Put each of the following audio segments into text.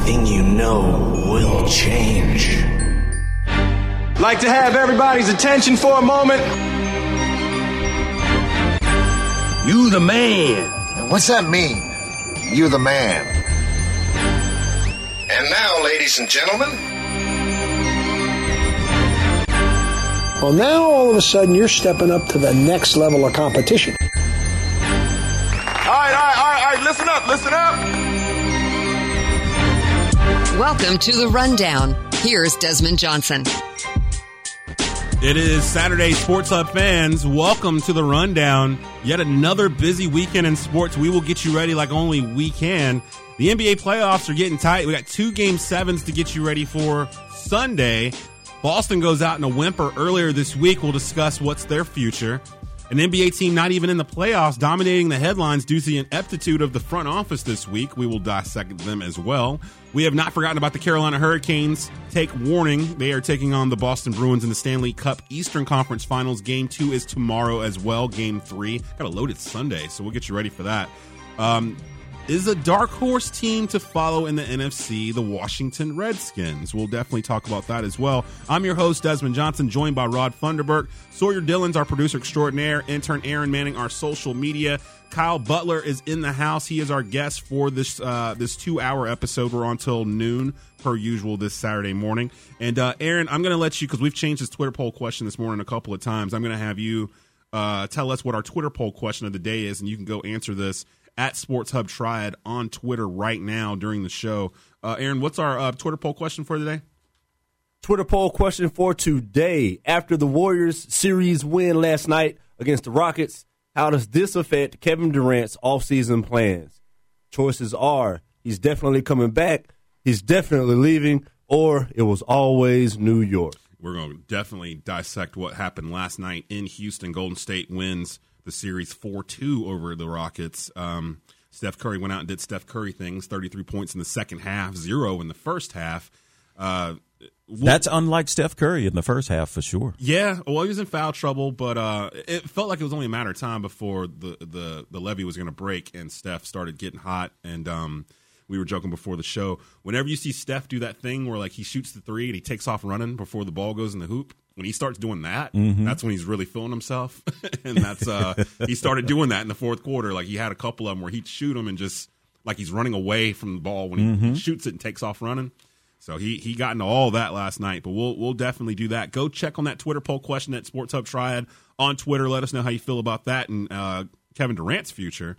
everything you know will change. Like to have everybody's attention for a moment? You the man. What's that mean? You the man. And now, ladies and gentlemen. Well, now all of a sudden you're stepping up to the next level of competition. All right, listen up. Welcome to The Rundown. Here's Desmond Johnson. It is Saturday, Sports Hub fans. Welcome to The Rundown. Yet another busy weekend in sports. We will get you ready like only we can. The NBA playoffs are getting tight. We got 2 Game 7s to get you ready for Sunday. Boston goes out in a whimper earlier this week. We'll discuss what's their future. An NBA team not even in the playoffs, dominating the headlines due to the ineptitude of the front office this week. We will dissect them as well. We have not forgotten about the Carolina Hurricanes. Take warning, they are taking on the Boston Bruins in the Stanley Cup Eastern Conference Finals. Game 2 is tomorrow as well. Game 3. Got a loaded Sunday, so we'll get you ready for that. Is a dark horse team to follow in the NFC, the Washington Redskins. We'll definitely talk about that as well. I'm your host, Desmond Johnson, joined by Rod Funderburk. Sawyer Dillon's our producer extraordinaire. Intern Aaron Manning, our social media. Kyle Butler is in the house. He is our guest for this 2-hour episode. We're on till noon, per usual, this Saturday morning. And Aaron, I'm going to let you, because we've changed this Twitter poll question this morning a couple of times. I'm going to have you tell us what our Twitter poll question of the day is, and you can go answer this at Sports Hub Triad on Twitter right now during the show. Aaron, what's our Twitter poll question for today? Twitter poll question for today. After the Warriors series win last night against the Rockets, how does this affect Kevin Durant's offseason plans? Choices are, he's definitely coming back, he's definitely leaving, or it was always New York. We're going to definitely dissect what happened last night in Houston. Golden State wins the series 4-2 over the Rockets. Steph Curry went out and did Steph Curry things, 33 points in the second half, 0 in the first half. That's unlike Steph Curry in the first half for sure. Yeah, well, he was in foul trouble, but it felt like it was only a matter of time before the levee was going to break and Steph started getting hot. And we were joking before the show, whenever you see Steph do that thing where like he shoots the three and he takes off running before the ball goes in the hoop, when he starts doing that, that's when he's really feeling himself. And that's he started doing that in the fourth quarter. Like he had a couple of them where he'd shoot them and just like he's running away from the ball when he shoots it and takes off running. So he got into all that last night, but we'll definitely do that. Go check on that Twitter poll question at Sports Hub Triad on Twitter. Let us know how you feel about that and Kevin Durant's future.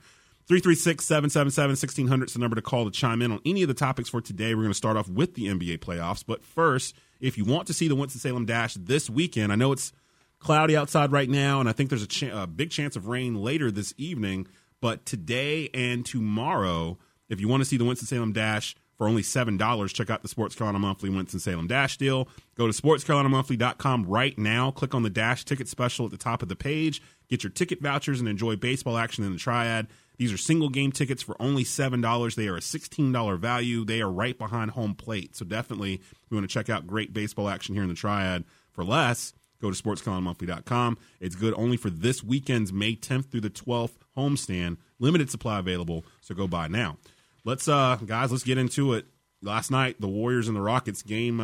336-777-1600 is the number to call to chime in on any of the topics for today. We're going to start off with the NBA playoffs. But first, if you want to see the Winston-Salem Dash this weekend, I know it's cloudy outside right now, and I think there's a big chance of rain later this evening. But today and tomorrow, if you want to see the Winston-Salem Dash for only $7, check out the Sports Carolina Monthly Winston-Salem Dash deal. Go to sportscarolinamonthly.com right now. Click on the Dash ticket special at the top of the page. Get your ticket vouchers and enjoy baseball action in the Triad. These are single-game tickets for only $7. They are a $16 value. They are right behind home plate. So definitely, if you want to check out great baseball action here in the Triad for less, go to sportscarolinamonthly.com. It's good only for this weekend's May 10th through the 12th homestand. Limited supply available, so go buy now. Let's get into it. Last night, the Warriors and the Rockets, game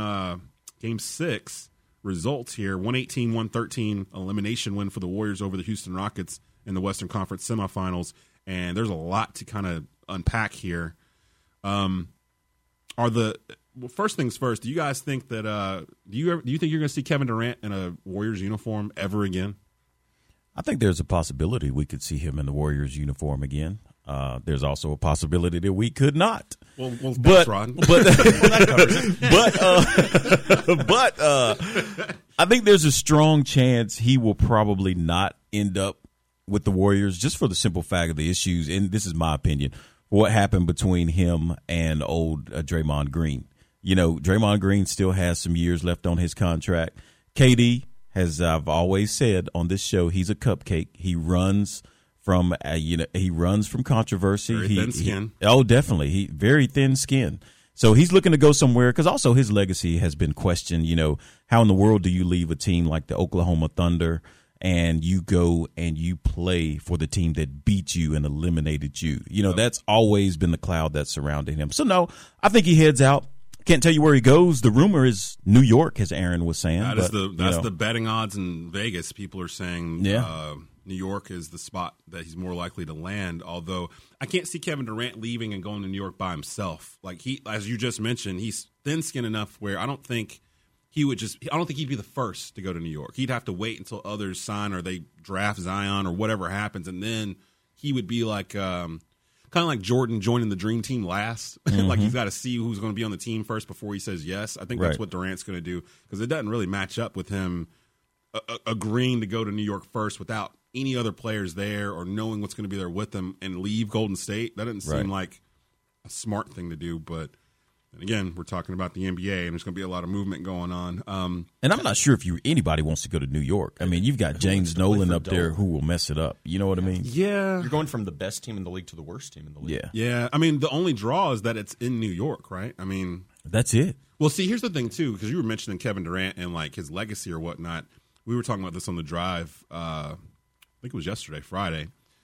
6 results here. 118-113 elimination win for the Warriors over the Houston Rockets in the Western Conference semifinals. And there's a lot to kind of unpack here. First things first, do you guys think that do you think you're going to see Kevin Durant in a Warriors uniform ever again? I think there's a possibility we could see him in the Warriors uniform again. There's also a possibility that we could not. Well, thanks, Ron. But I think there's a strong chance he will probably not end up with the Warriors, just for the simple fact of the issues, and this is my opinion, what happened between him and old Draymond Green. You know, Draymond Green still has some years left on his contract. KD, as I've always said on this show, he's a cupcake. He runs from controversy. Very thin skin. Definitely. Very thin skin. So he's looking to go somewhere because also his legacy has been questioned. You know, how in the world do you leave a team like the Oklahoma Thunder and you go and you play for the team that beat you and eliminated you. You know, that's always been the cloud that's surrounding him. So, no, I think he heads out. Can't tell you where he goes. The rumor is New York, as Aaron was saying. That's the betting odds in Vegas. People are saying New York is the spot that he's more likely to land, although I can't see Kevin Durant leaving and going to New York by himself. Like, he, as you just mentioned, he's thin-skinned enough where I don't think he'd be the first to go to New York. He'd have to wait until others sign or they draft Zion or whatever happens, and then he would be like kind of like Jordan joining the Dream Team last. Like, he's got to see who's going to be on the team first before he says yes. I think that's what Durant's going to do, because it doesn't really match up with him agreeing to go to New York first without any other players there or knowing what's going to be there with them and leave Golden State. That doesn't seem like a smart thing to do, but again, we're talking about the NBA, and there's going to be a lot of movement going on. And I'm not sure if anybody wants to go to New York. I mean, you've got James Nolan up there who will mess it up. You know what I mean? Yeah. You're going from the best team in the league to the worst team in the league. Yeah. I mean, the only draw is that it's in New York, right? I mean, that's it. Well, see, here's the thing, too, because you were mentioning Kevin Durant and, like, his legacy or whatnot. We were talking about this on the drive, I think it was yesterday, Friday.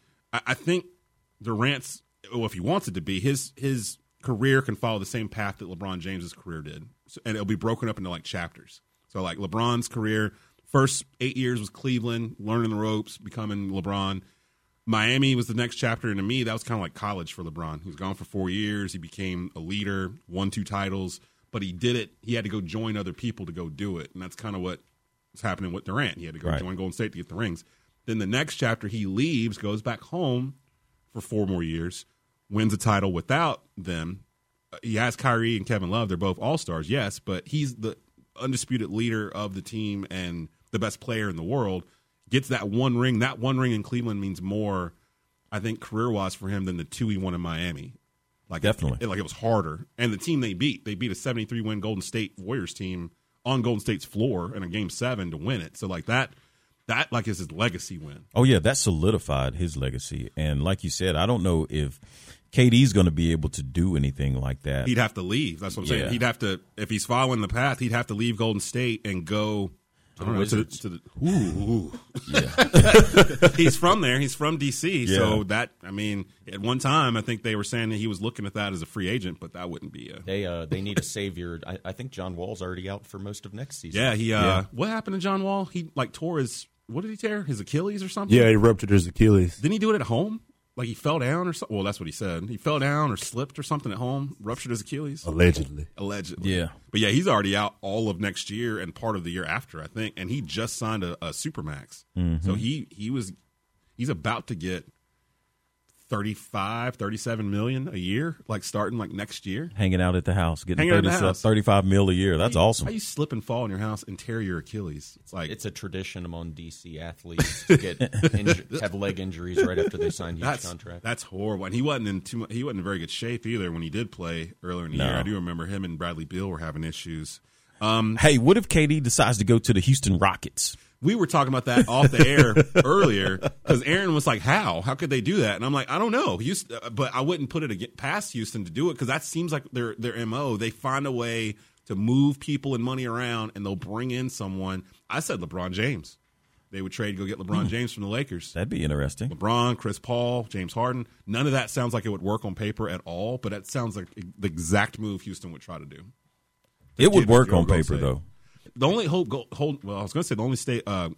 I think Durant's, if he wants it to be, his career can follow the same path that LeBron James's career did, and it'll be broken up into like chapters. So like LeBron's career, first 8 years was Cleveland, learning the ropes, becoming LeBron. Miami was the next chapter, and to me, that was kind of like college for LeBron. He was gone for 4 years. He became a leader, won 2 titles, but he did it. He had to go join other people to go do it, and that's kind of what was happening with Durant. He had to go join Golden State to get the rings. Then the next chapter, he leaves, goes back home for 4 more years, wins a title without them. He has Kyrie and Kevin Love. They're both all-stars, yes, but he's the undisputed leader of the team and the best player in the world. Gets that one ring. That one ring in Cleveland means more, I think, career-wise for him than the 2 he won in Miami. Like, definitely. It was harder. And the team they beat a 73-win Golden State Warriors team on Golden State's floor in a Game 7 to win it. So, like, that like is his legacy win. Oh, yeah, that solidified his legacy. And like you said, I don't know if KD's going to be able to do anything like that. He'd have to leave. That's what I'm saying. He'd have to, if he's following the path, he'd have to leave Golden State and go to the He's from there. He's from D.C. Yeah. So that, I mean, at one time, I think they were saying that he was looking at that as a free agent, but that wouldn't be They need a savior. I think John Wall's already out for most of next season. Yeah, what happened to John Wall? He, like, tore his, what did he tear? His Achilles or something? Yeah, he ruptured his Achilles. Didn't he do it at home? Like, he fell down or something? Well, that's what he said. He fell down or slipped or something at home, ruptured his Achilles. Allegedly. Yeah. But, yeah, he's already out all of next year and part of the year after, I think. And he just signed a Supermax. Mm-hmm. So he's about to get $35-37 million a year, like starting like next year. Hanging out at the house, getting $35 million a year. That's awesome. How you slip and fall in your house and tear your Achilles? It's a tradition among DC athletes to get have leg injuries right after they sign huge contracts. That's horrible. And he wasn't in very good shape either when he did play earlier in the year. I do remember him and Bradley Beal were having issues. Hey, what if KD decides to go to the Houston Rockets? We were talking about that off the air earlier because Aaron was like, how could they do that? And I'm like, I don't know. But I wouldn't put it past Houston to do it because that seems like their MO. They find a way to move people and money around, and they'll bring in someone. I said LeBron James. They would trade, go get LeBron James from the Lakers. That'd be interesting. LeBron, Chris Paul, James Harden. None of that sounds like it would work on paper at all, but that sounds like the exact move Houston would try to do. It would work on paper, though. The only hope, the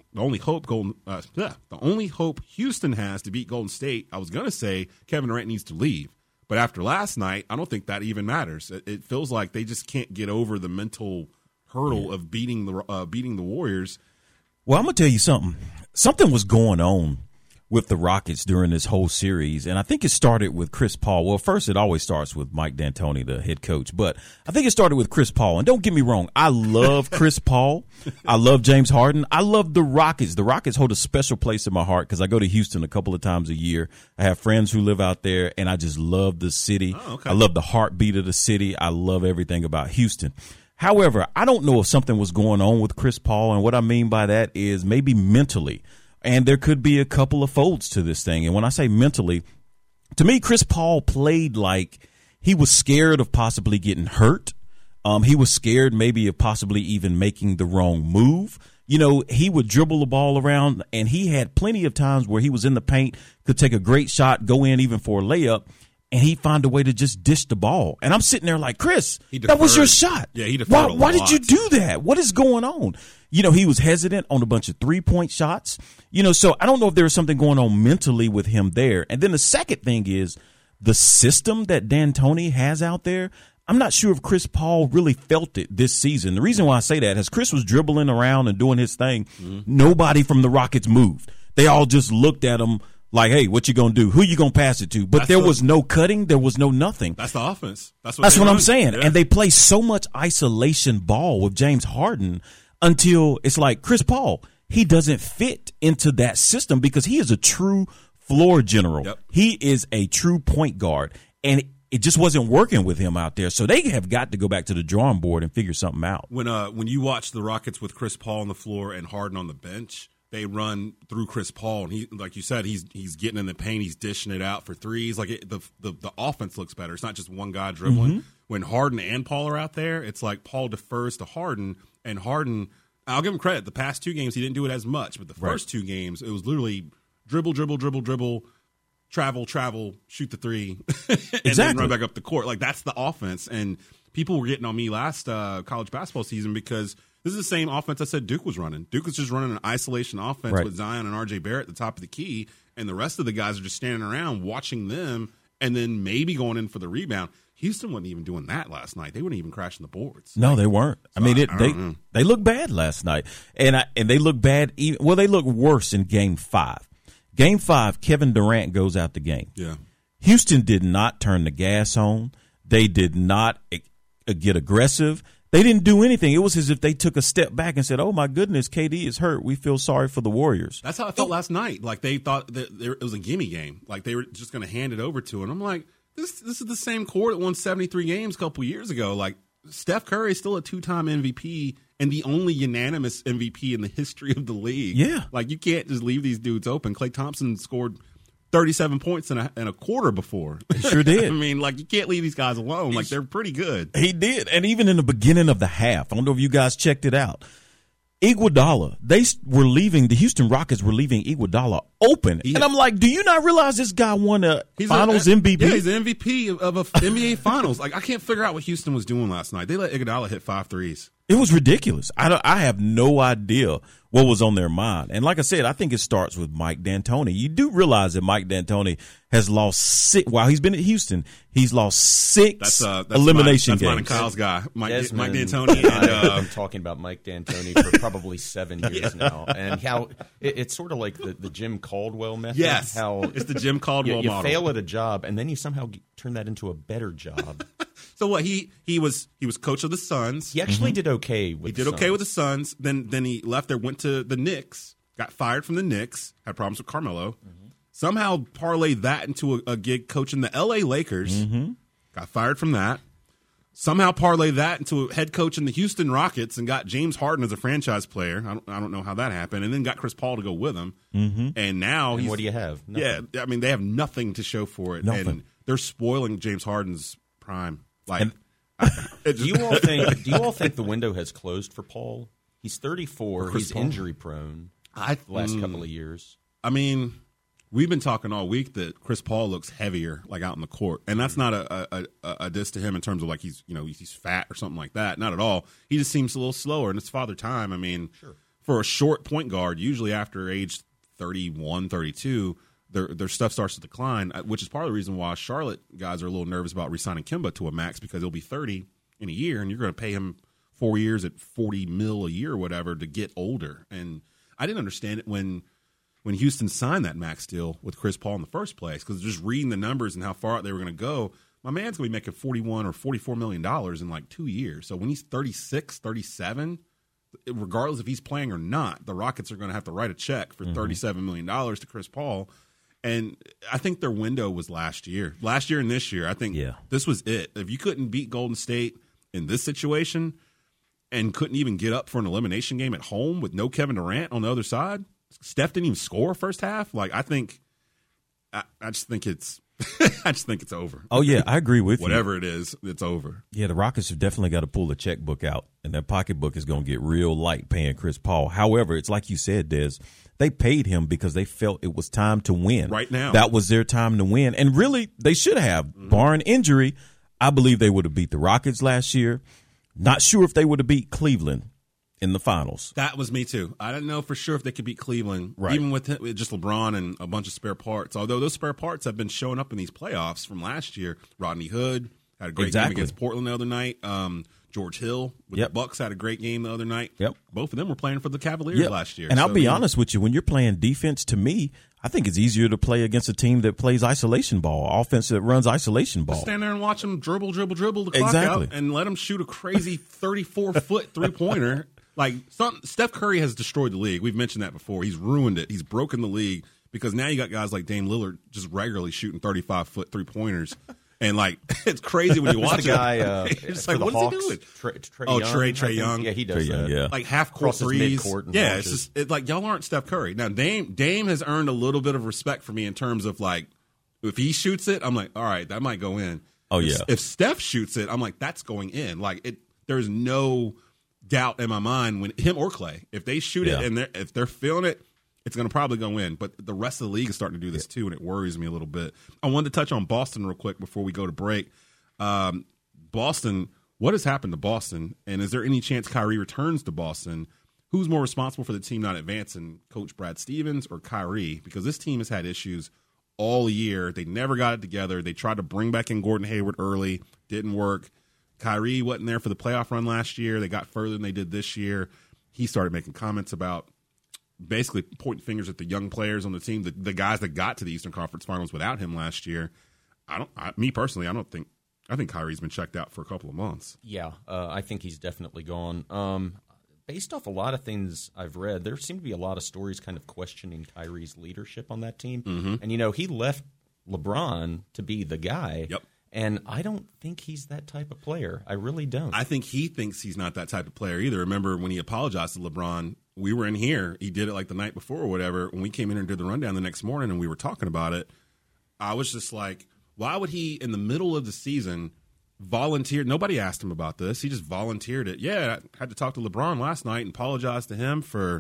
only hope Houston has to beat Golden State. I was going to say Kevin Durant needs to leave, but after last night, I don't think that even matters. It feels like they just can't get over the mental hurdle of beating the Warriors. Well, I'm gonna tell you something. Something was going on with the Rockets during this whole series, and I think it started with Chris Paul. Well, first, it always starts with Mike D'Antoni, the head coach, but I think it started with Chris Paul. And don't get me wrong, I love Chris Paul. I love James Harden. I love the Rockets. The Rockets hold a special place in my heart because I go to Houston a couple of times a year. I have friends who live out there, and I just love the city. Oh, okay. I love the heartbeat of the city. I love everything about Houston. However, I don't know if something was going on with Chris Paul, and what I mean by that is maybe mentally. And there could be a couple of folds to this thing. And when I say mentally, to me, Chris Paul played like he was scared of possibly getting hurt. He was scared maybe of possibly even making the wrong move. he would dribble the ball around, and he had plenty of times where he was in the paint, could take a great shot, go in even for a layup, and he'd find a way to just dish the ball. And I'm sitting there like, Chris, that was your shot. Yeah, he deferred Why did you do that? What is going on? He was hesitant on a bunch of three-point shots. So I don't know if there was something going on mentally with him there. And then the second thing is the system that D'Antoni has out there. I'm not sure if Chris Paul really felt it this season. The reason why I say that is Chris was dribbling around and doing his thing. Nobody from the Rockets moved. They all just looked at him like, hey, what you going to do? Who you going to pass it to? But there was no cutting. There was no nothing. That's the offense. That's what I'm saying. Yeah. And they play so much isolation ball with James Harden until it's like Chris Paul, he doesn't fit into that system because he is a true floor general. Yep. He is a true point guard. And it just wasn't working with him out there. So they have got to go back to the drawing board and figure something out. When you watch the Rockets with Chris Paul on the floor and Harden on the bench, they run through Chris Paul, and he, like you said, he's getting in the paint, he's dishing it out for threes. Like the offense looks better. It's not just one guy dribbling. When Harden and Paul are out there, it's like Paul defers to Harden, and Harden, I'll give him credit. The past 2 games he didn't do it as much, but the first 2 games it was literally dribble, travel, shoot the three, and then run back up the court. Like that's the offense. And people were getting on me last college basketball season because this is the same offense I said Duke was running. Duke was just running an isolation offense with Zion and RJ Barrett at the top of the key, and the rest of the guys are just standing around watching them and then maybe going in for the rebound. Houston wasn't even doing that last night. They weren't even crashing the boards. No, they weren't. So they looked bad last night, and they looked bad. They looked worse in Game 5. Game 5, Kevin Durant goes out the game. Yeah, Houston did not turn the gas on. They did not get aggressive. They didn't do anything. It was as if they took a step back and said, oh, my goodness, KD is hurt. We feel sorry for the Warriors. That's how I felt last night. Like they thought that it was a gimme game. Like they were just going to hand it over to it. And I'm like, this is the same core that won 73 games a couple years ago. Like Steph Curry is still a 2-time MVP and the only unanimous MVP in the history of the league. Yeah. Like you can't just leave these dudes open. Klay Thompson scored 37 points in a quarter before. He sure did. I mean, like, you can't leave these guys alone. Like, they're pretty good. He did. And even in the beginning of the half, I don't know if you guys checked it out, Iguodala, the Houston Rockets were leaving Iguodala open. And I'm like, do you not realize this guy won a Finals MVP? Yeah, he's the MVP of a NBA Finals. Like, I can't figure out what Houston was doing last night. They let Iguodala hit 5 threes. It was ridiculous. I have no idea what was on their mind. And like I said, I think it starts with Mike D'Antoni. You do realize that Mike D'Antoni has lost 6 while he's been at Houston. He's lost 6 elimination games. That's mine and Kyle's guy, Mike D'Antoni. I've been talking about Mike D'Antoni for probably 7 years now, and how it's sort of like the Jim Caldwell method. Yes, how it's the Jim Caldwell you model. You fail at a job, and then you somehow turn that into a better job. So what? He was coach of the Suns. He actually did okay with the Suns. Okay with the Suns. Then he left there, went to the Knicks, got fired from the Knicks, had problems with Carmelo. Somehow parlayed that into a gig coaching the L.A. Lakers. Got fired from that. Somehow parlayed that into a head coach in the Houston Rockets and got James Harden as a franchise player. I don't know how that happened. And then got Chris Paul to go with him. And now what do you have? Nothing. Yeah, I mean, they have nothing to show for it. Nothing. And they're spoiling James Harden's prime. Like, do you all think the window has closed for Paul? He's 34. He's injury prone. The last couple of years. I mean, we've been talking all week that Chris Paul looks heavier, like out in the court, and that's not a diss to him in terms of like he's fat or something like that. Not at all. He just seems a little slower, and it's father time. I mean, for a short point guard, usually after age 31, 32. Their stuff starts to decline, which is part of the reason why Charlotte guys are a little nervous about re-signing Kemba to a max because he'll be 30 in a year, and you're going to pay him 4 years at $40 million a year or whatever to get older. And I didn't understand it when Houston signed that max deal with Chris Paul in the first place because just reading the numbers and how far out they were going to go, my man's going to be making $41 or $44 million in like 2 years. So when he's 36, 37, regardless if he's playing or not, the Rockets are going to have to write a check for $37 million to Chris Paul. And I think their window was last year and this year. I think this was it. If you couldn't beat Golden State in this situation and couldn't even get up for an elimination game at home with no Kevin Durant on the other side, Steph didn't even score first half. Like I just think it's I just think it's over. Oh, yeah, I agree with Whatever it is, it's over. Yeah, the Rockets have definitely got to pull the checkbook out, and their pocketbook is going to get real light paying Chris Paul. However, it's like you said, Des, they paid him because they felt it was time to win. Right now. That was their time to win. And really, they should have. Barring injury, I believe they would have beat the Rockets last year. Not sure if they would have beat Cleveland in the finals. That was me too. I didn't know for sure if they could beat Cleveland, right, even with just LeBron and a bunch of spare parts. Although those spare parts have been showing up in these playoffs from last year. Rodney Hood had a great game against Portland the other night. George Hill with the Bucks had a great game the other night. Both of them were playing for the Cavaliers last year. And I'll be honest with you, when you're playing defense, to me, I think it's easier to play against a team that plays isolation ball, offense that runs isolation ball. Just stand there and watch them dribble the clock out and let them shoot a crazy 34-foot three-pointer. Like, Steph Curry has destroyed the league. We've mentioned that before. He's ruined it. He's broken the league because now you got guys like Dame Lillard just regularly shooting 35-foot three-pointers. And, like, it's crazy when you watch the guy, it's like, what Hawks, is he doing? Trae Young. Yeah, he does that. Yeah. Like, half-court threes. Yeah, it's just like, y'all aren't Steph Curry. Now, Dame has earned a little bit of respect for me in terms of, like, if he shoots it, I'm like, all right, that might go in. Oh, yeah. If Steph shoots it, I'm like, that's going in. Like, there's no doubt in my mind when him or Clay, if they shoot it and if they're feeling it, it's going to probably go in. But the rest of the league is starting to do this too, and it worries me a little bit. I wanted to touch on Boston real quick before we go to break. Boston, what has happened to Boston, and is there any chance Kyrie returns to Boston? Who's more responsible for the team not advancing, Coach Brad Stevens or Kyrie? Because this team has had issues all year. They never got it together. They tried to bring back in Gordon Hayward early, didn't work. Kyrie wasn't there for the playoff run last year. They got further than they did this year. He started making comments about basically pointing fingers at the young players on the team, the guys that got to the Eastern Conference Finals without him last year. Me personally, I think Kyrie's been checked out for a couple of months. Yeah, I think he's definitely gone. Based off a lot of things I've read, there seem to be a lot of stories kind of questioning Kyrie's leadership on that team. Mm-hmm. And, he left LeBron to be the guy. Yep. And I don't think he's that type of player. I really don't. I think he thinks he's not that type of player either. Remember when he apologized to LeBron, we were in here. He did it like the night before or whatever. When we came in and did the rundown the next morning and we were talking about it, I was just like, why would he, in the middle of the season, volunteer? Nobody asked him about this. He just volunteered it. Yeah, I had to talk to LeBron last night and apologize to him for,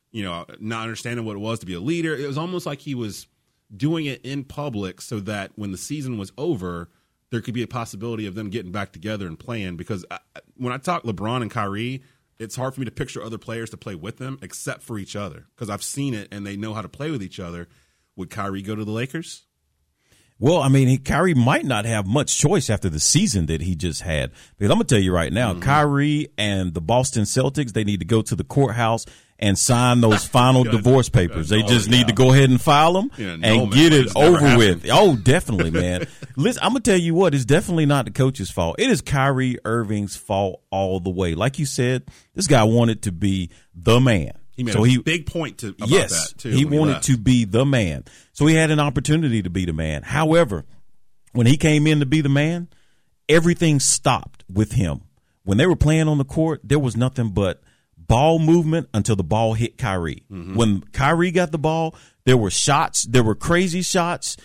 not understanding what it was to be a leader. It was almost like he was doing it in public so that when the season was over, there could be a possibility of them getting back together and playing. Because when I talk LeBron and Kyrie, it's hard for me to picture other players to play with them except for each other. Because I've seen it and they know how to play with each other. Would Kyrie go to the Lakers? Well, I mean, Kyrie might not have much choice after the season that he just had. Because I'm going to tell you right now, Kyrie and the Boston Celtics, they need to go to the courthouse and sign those final divorce papers. They just need to go ahead and file them and get it over with. Oh, definitely, man. Listen, I'm going to tell you what, it's definitely not the coach's fault. It is Kyrie Irving's fault all the way. Like you said, this guy wanted to be the man. He made a big point about that, too. He wanted to be the man. So he had an opportunity to be the man. However, when he came in to be the man, everything stopped with him. When they were playing on the court, there was nothing but ball movement until the ball hit Kyrie. Mm-hmm. When Kyrie got the ball, there were shots. There were crazy shots.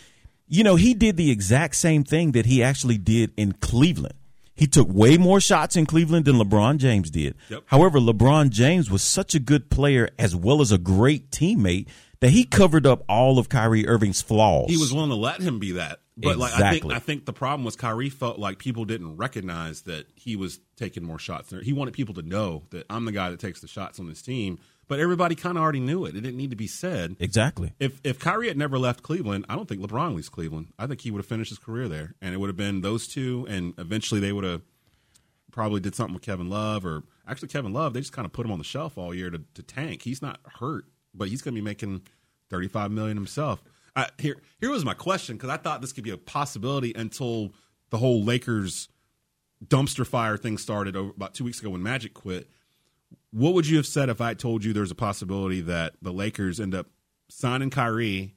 He did the exact same thing that he actually did in Cleveland. He took way more shots in Cleveland than LeBron James did. Yep. However, LeBron James was such a good player as well as a great teammate that he covered up all of Kyrie Irving's flaws. He was willing to let him be that. But exactly. I think the problem was Kyrie felt like people didn't recognize that he was taking more shots. He wanted people to know that I'm the guy that takes the shots on this team. But everybody kind of already knew it. It didn't need to be said. Exactly. If Kyrie had never left Cleveland, I don't think LeBron leaves Cleveland. I think he would have finished his career there. And it would have been those two, and eventually they would have probably did something with Kevin Love. Or actually Kevin Love, they just kind of put him on the shelf all year to tank. He's not hurt, but he's going to be making $35 million himself. Here was my question, because I thought this could be a possibility until the whole Lakers dumpster fire thing started about 2 weeks ago when Magic quit. What would you have said if I had told you there's a possibility that the Lakers end up signing Kyrie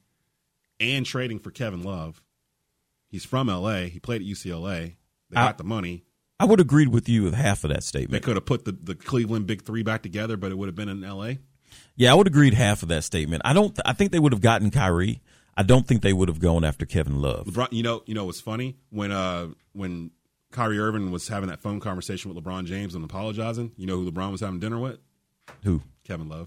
and trading for Kevin Love? He's from L.A. He played at UCLA. They got the money. I would agree with you with half of that statement. They could have put the Cleveland Big Three back together, but it would have been in L.A.? Yeah, I would agree with half of that statement. I think they would have gotten Kyrie. I don't think they would have gone after Kevin Love. LeBron, you know what's funny? When Kyrie Irving was having that phone conversation with LeBron James and apologizing, you know who LeBron was having dinner with? Who? Kevin Love.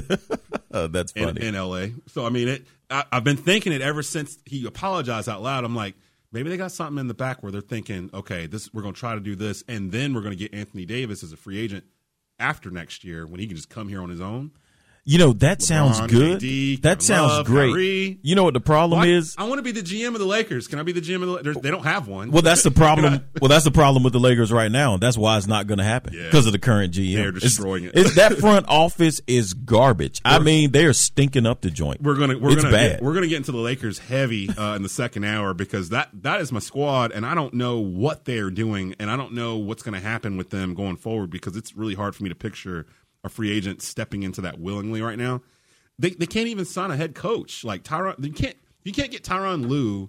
That's funny. In L.A. So, I mean, I've been thinking it ever since he apologized out loud. I'm like, maybe they got something in the back where they're thinking, okay, we're going to try to do this, and then we're going to get Anthony Davis as a free agent after next year when he can just come here on his own. You know, that LeBron, sounds good. AD, that sounds Love, great. Kyrie. You know what the problem is? I want to be the GM of the Lakers. Can I be the GM of the Lakers? They don't have one. Well, that's the problem. Well, that's the problem with the Lakers right now. That's why it's not going to happen because of the current GM. They're destroying it. That front office is garbage. I mean, they are stinking up the joint. We're gonna get into the Lakers heavy in the second hour because that is my squad, and I don't know what they are doing, and I don't know what's going to happen with them going forward because it's really hard for me to picture a free agent stepping into that willingly right now. They can't even sign a head coach like Tyronn. You can't get Tyronn Lue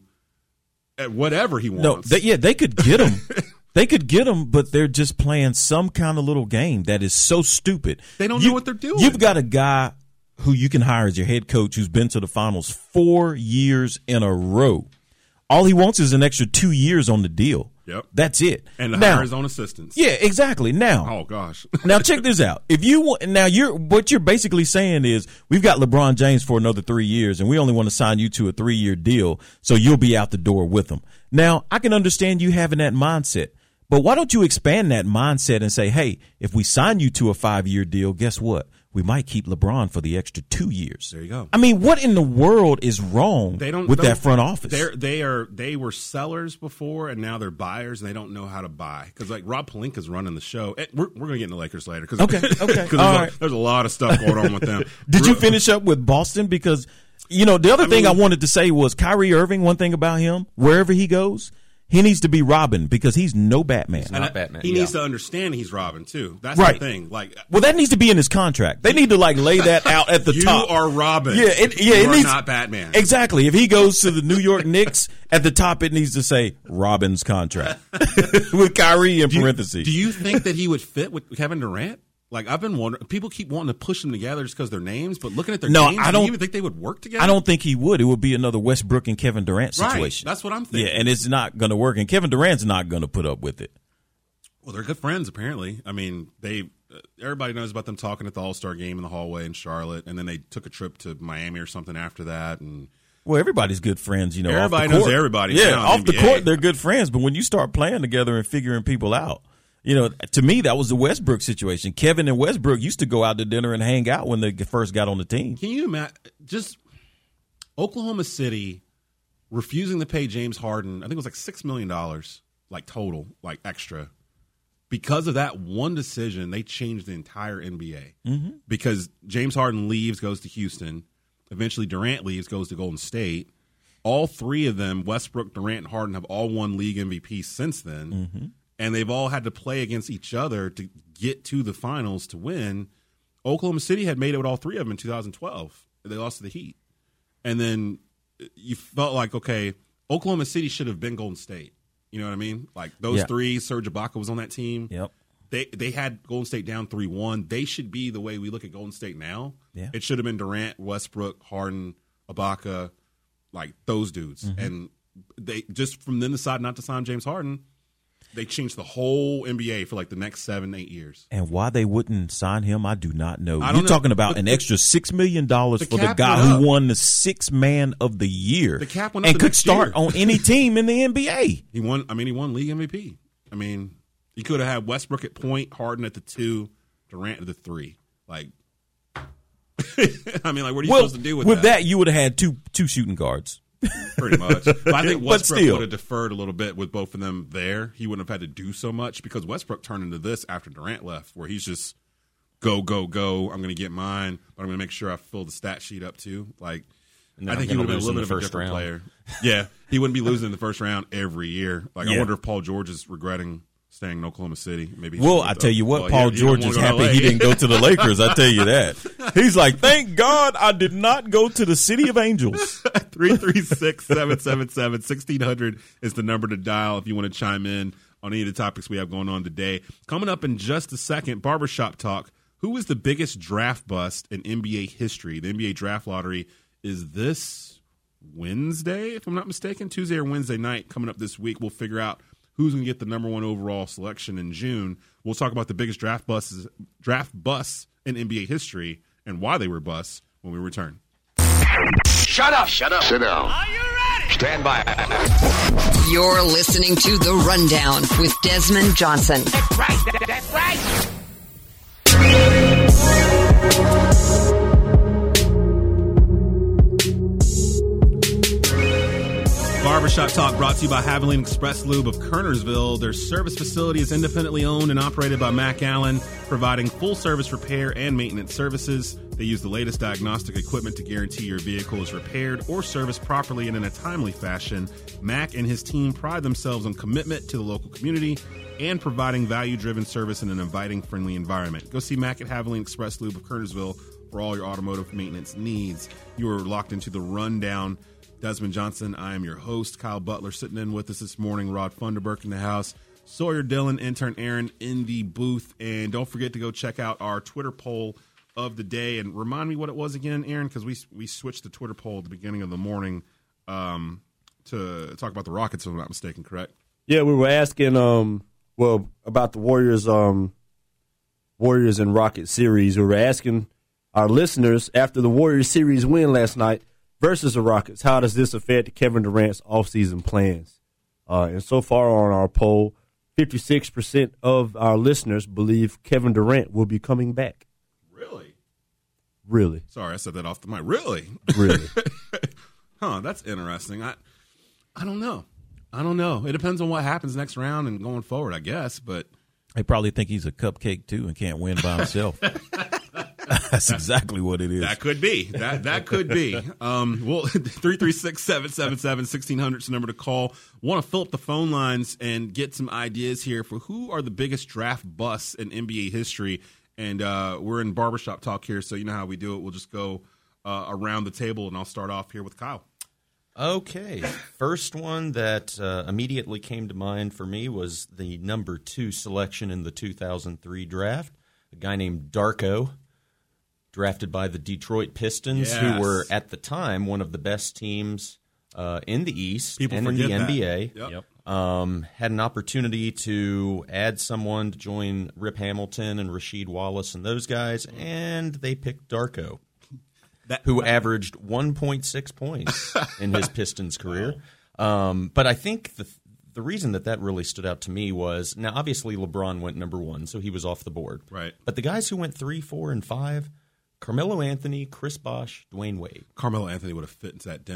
at whatever he wants. No, they could get him. They could get him, but they're just playing some kind of little game that is so stupid. They don't know what they're doing. You've got a guy who you can hire as your head coach who's been to the finals 4 years in a row. All he wants is an extra 2 years on the deal. Yep. That's it. And to hire his own assistants. Yeah, exactly. Now. Oh gosh. Now check this out. If you want, what you're basically saying is we've got LeBron James for another 3 years and we only want to sign you to a 3-year deal so you'll be out the door with him. Now, I can understand you having that mindset. But why don't you expand that mindset and say, "Hey, if we sign you to a 5-year deal, guess what? We might keep LeBron for the extra 2 years." There you go. I mean, what in the world is wrong with that front office? They were sellers before, and now they're buyers, and they don't know how to buy. Because like Rob Pelinka's running the show. We're going to get into Lakers later. Cause, okay. There's a lot of stuff going on with them. Did you finish up with Boston? Because the other thing I wanted to say was Kyrie Irving. One thing about him, wherever he goes, he needs to be Robin because he's no Batman. He's not Batman. He needs to understand he's Robin too. That's right. the thing. Well, that needs to be in his contract. They need to lay that out at the top. You are Robin. Yeah, it needs not Batman. Exactly. If he goes to the New York Knicks, at the top it needs to say Robin's contract with Kyrie in parentheses. Do you think that he would fit with Kevin Durant? Like, I've been wondering, people keep wanting to push them together just because they're names, but looking at their names, do you even think they would work together? I don't think he would. It would be another Westbrook and Kevin Durant situation. Right, that's what I'm thinking. Yeah, and it's not going to work, and Kevin Durant's not going to put up with it. Well, they're good friends, apparently. I mean, everybody knows about them talking at the All-Star game in the hallway in Charlotte, and then they took a trip to Miami or something after that, and well, everybody's good friends, Everybody off the court. knows everybody. Yeah, off the court, they're good friends, but when you start playing together and figuring people out, to me, that was the Westbrook situation. Kevin and Westbrook used to go out to dinner and hang out when they first got on the team. Can you imagine just Oklahoma City refusing to pay James Harden? I think it was like $6 million, total, extra. Because of that one decision, they changed the entire NBA. Mm-hmm. Because James Harden leaves, goes to Houston. Eventually, Durant leaves, goes to Golden State. All three of them, Westbrook, Durant, and Harden, have all won league MVP since then. Mm-hmm. And they've all had to play against each other to get to the finals to win. Oklahoma City had made it with all three of them in 2012. They lost to the Heat. And then you felt like, okay, Oklahoma City should have been Golden State. You know what I mean? Those three, Serge Ibaka was on that team. Yep. They had Golden State down 3-1. They should be the way we look at Golden State now. Yeah. It should have been Durant, Westbrook, Harden, Ibaka, those dudes. Mm-hmm. And they just from them decide not to sign James Harden. They changed the whole NBA for the next 7-8 years. And why they wouldn't sign him, I do not know. You're talking about an extra $6 million for the guy who won the Sixth Man of the Year. The cap went up and could start on any team in the NBA. He won league MVP. I mean, he could have had Westbrook at point, Harden at the 2, Durant at the 3. What are you supposed to do with that? With that, you would have had two shooting guards. Pretty much. But I think Westbrook would have deferred a little bit with both of them there. He wouldn't have had to do so much because Westbrook turned into this after Durant left, where he's just go, go, go. I'm going to get mine, but I'm going to make sure I fill the stat sheet up too. I think he would have been a little bit of a different player. Yeah, he wouldn't be losing in the first round every year. I wonder if Paul George is regretting staying in Oklahoma City. Maybe. Well, I tell you what, Paul George is happy he didn't go to the Lakers. I tell you that. He's like, thank God I did not go to the City of Angels. 336-777-1600 is the number to dial if you want to chime in on any of the topics we have going on today. Coming up in just a second, Barbershop Talk. Who is the biggest draft bust in NBA history? The NBA draft lottery. Is this Wednesday, if I'm not mistaken, Tuesday or Wednesday night coming up this week. We'll figure out who's going to get the number 1 overall selection in June. We'll talk about the biggest draft busts in NBA history and why they were busts when we return. Shut up! Shut up! Sit down. Are you ready? Stand by. You're listening to The Rundown with Desmond Johnson. That's right. That's right. Barbershop Talk brought to you by Haviland Express Lube of Kernersville. Their service facility is independently owned and operated by Mac Allen, providing full service repair and maintenance services. They use the latest diagnostic equipment to guarantee your vehicle is repaired or serviced properly and in a timely fashion. Mac and his team pride themselves on commitment to the local community and providing value-driven service in an inviting, friendly environment. Go see Mac at Haviland Express Lube of Kernersville for all your automotive maintenance needs. You are locked into The Rundown. Desmond Johnson, I am your host. Kyle Butler sitting in with us this morning. Rod Funderburk in the house. Sawyer Dillon, intern Aaron in the booth. And don't forget to go check out our Twitter poll of the day. And remind me what it was again, Aaron, because we switched the Twitter poll at the beginning of the morning to talk about the Rockets, if I'm not mistaken, correct? Yeah, we were asking about the Warriors and Rockets series. We were asking our listeners after the Warriors series win last night versus the Rockets, how does this affect Kevin Durant's offseason plans? And so far on our poll, 56% of our listeners believe Kevin Durant will be coming back. Really? Really. Sorry, I said that off the mic. Really? Really. That's interesting. I don't know. It depends on what happens next round and going forward, I guess. But They probably think he's a cupcake, too, and can't win by himself. That's exactly what it is. That could be. That could be. 336-777-1600 is the number to call. Want to fill up the phone lines and get some ideas here for who are the biggest draft busts in NBA history. And we're in barbershop talk here, so you know how we do it. We'll just go around the table, and I'll start off here with Kyle. Okay. First one that immediately came to mind for me was the number 2 selection in the 2003 draft, a guy named Darko, drafted by the Detroit Pistons, who were at the time one of the best teams in the East and in the NBA. Yep. Had an opportunity to add someone to join Rip Hamilton and Rasheed Wallace and those guys, and they picked Darko, who averaged 1.6 points in his Pistons career. But I think the reason that really stood out to me was, now obviously LeBron went number 1, so he was off the board. Right. But the guys who went 3, 4, and 5, Carmelo Anthony, Chris Bosh, Dwayne Wade. Carmelo Anthony would have fit into that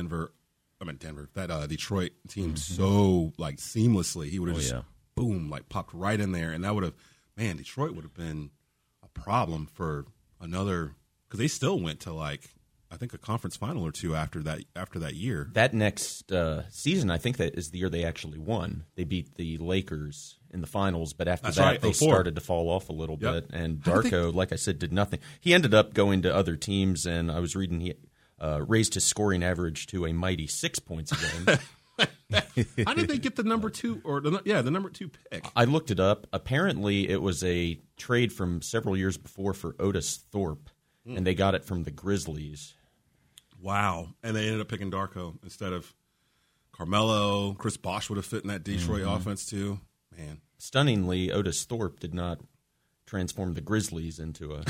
that Detroit team so seamlessly. He would have boom, popped right in there, and that would have, Detroit would have been a problem for another, because they still went to I think a conference final or two after that year. That next season, I think that is the year they actually won. They beat the Lakers in the finals, but after they started to fall off a little bit. And Darko, like I said, did nothing. He ended up going to other teams, and I was reading he raised his scoring average to a mighty 6 points a game. How did they get the number 2 the number 2 pick? I looked it up. Apparently, it was a trade from several years before for Otis Thorpe, and they got it from the Grizzlies. Wow. And they ended up picking Darko instead of Carmelo. Chris Bosh would have fit in that Detroit offense too. Man. Stunningly, Otis Thorpe did not transform the Grizzlies into a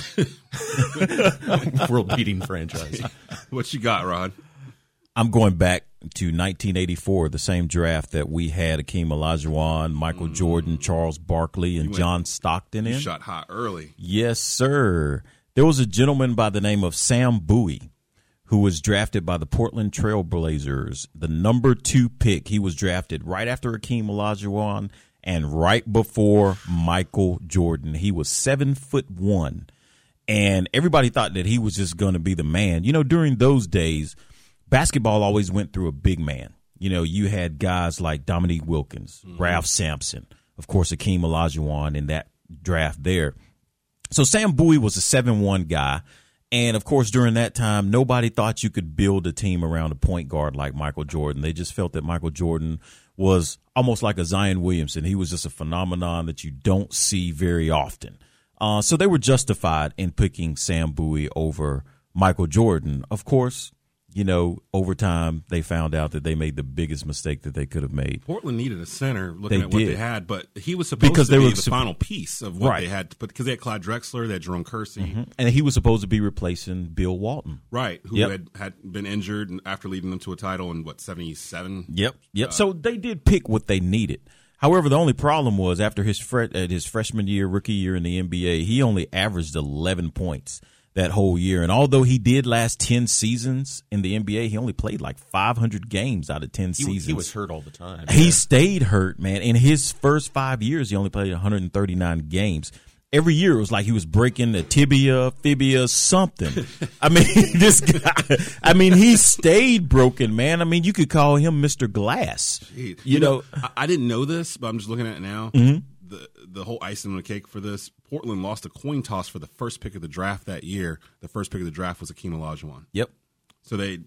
world-beating franchise. What you got, Rod? I'm going back to 1984, the same draft that we had Akeem Olajuwon, Michael Jordan, Charles Barkley, and John Stockton in. You shot hot early. Yes, sir. There was a gentleman by the name of Sam Bowie who was drafted by the Portland Trail Blazers, the number 2 pick. He was drafted right after Akeem Olajuwon and right before Michael Jordan. He was 7'1", and everybody thought that he was just going to be the man. You know, during those days, basketball always went through a big man. You know, you had guys like Dominique Wilkins, Ralph Sampson, of course, Akeem Olajuwon in that draft there. So Sam Bowie was a 7'1" guy. And, of course, during that time, nobody thought you could build a team around a point guard like Michael Jordan. They just felt that Michael Jordan was almost like a Zion Williamson. He was just a phenomenon that you don't see very often. So they were justified in picking Sam Bowie over Michael Jordan. Of course, overtime, they found out that they made the biggest mistake that they could have made. Portland needed a center looking They at what did. they had, but he was supposed Because to they be were the final piece of what Right. they had. Because they had Clyde Drexler, they had Jerome Kersey. And he was supposed to be replacing Bill Walton. Right, who Yep. had been injured after leading them to a title in, 77? Yep. So they did pick what they needed. However, the only problem was after his freshman year, rookie year in the NBA, he only averaged 11 points that whole year. And although he did last 10 seasons in the NBA, he only played like 500 games out of 10 seasons. He was hurt all the time. He stayed hurt, man. In his first 5 years, he only played 139 games. Every year, it was like he was breaking a tibia, fibia, something. I mean, this guy, he stayed broken, man. I mean, you could call him Mr. Glass. Jeez. You know, I didn't know this, but I'm just looking at it now. Mm-hmm. The whole icing on the cake for this, Portland lost a coin toss for the first pick of the draft that year. The first pick of the draft was Akeem Olajuwon. Yep. So they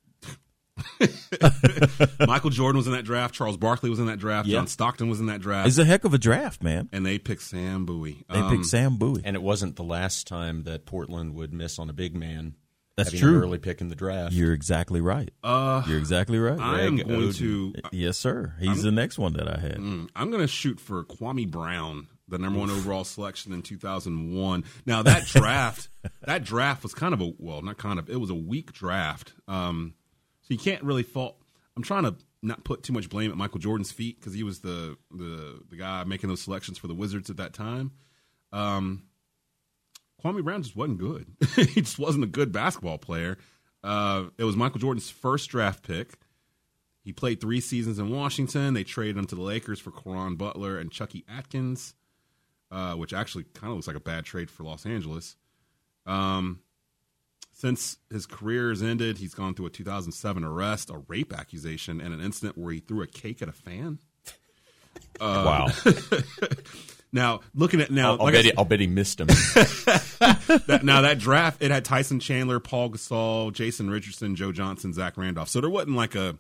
Michael Jordan was in that draft. Charles Barkley was in that draft. Yep. John Stockton was in that draft. It's a heck of a draft, man. And they picked Sam Bowie. They picked Sam Bowie. And it wasn't the last time that Portland would miss on a big man. That's having true. An early pick in the draft. You're exactly right. You're exactly right. I am going Odin. to. Yes, sir. He's the next one that I had. I'm going to shoot for Kwame Brown, the number one overall selection in 2001. Now that draft, was kind of it was a weak draft. So you can't really fault. I'm trying to not put too much blame at Michael Jordan's feet because he was the guy making those selections for the Wizards at that time. Kwame Brown just wasn't good. He just wasn't a good basketball player. It was Michael Jordan's first draft pick. He played 3 seasons in Washington. They traded him to the Lakers for Caron Butler and Chucky Atkins, which actually kind of looks like a bad trade for Los Angeles. Since his career has ended, he's gone through a 2007 arrest, a rape accusation, and an incident where he threw a cake at a fan. Wow. Now, looking at now, I'll bet he missed him. that draft, it had Tyson Chandler, Paul Gasol, Jason Richardson, Joe Johnson, Zach Randolph. So there wasn't like a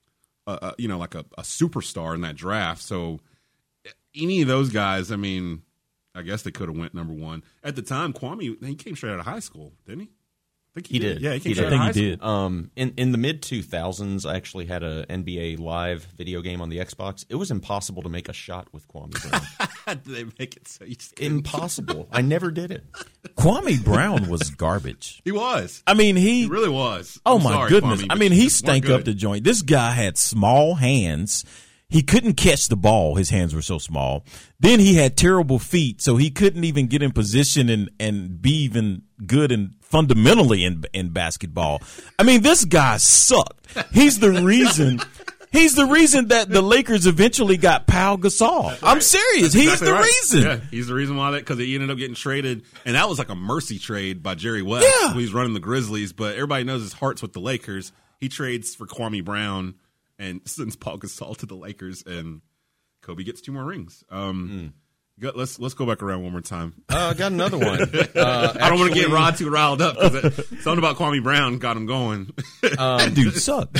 superstar in that draft. So any of those guys, I guess they could have went number one at the time. Kwame, he came straight out of high school, didn't he? I think He did. Yeah, he came He straight did. out I of think high he school. did. In the mid 2000s, I actually had a NBA Live video game on the Xbox. It was impossible to make a shot with Kwame Brown. Did they make it so you just couldn't? Impossible. I never did it. Kwame Brown was garbage. He was. He He really was. Oh I'm my sorry, goodness! Kwame, but he you just weren't stank up good. the joint. This guy had small hands. He couldn't catch the ball. His hands were so small. Then he had terrible feet, so he couldn't even get in position and be even good and fundamentally in basketball. This guy sucked. He's the reason. He's the reason that the Lakers eventually got Pau Gasol. I'm serious. He's Exactly the right. reason. Yeah, he's the reason why because he ended up getting traded, and that was like a mercy trade by Jerry West, Yeah. who he's running the Grizzlies. But everybody knows his heart's with the Lakers. He trades for Kwame Brown and sends Paul Gasol to the Lakers, and Kobe gets 2 more rings. Let's go back around one more time. I got another one. I don't want to get Rod too riled up because something about Kwame Brown got him going. That dude sucked,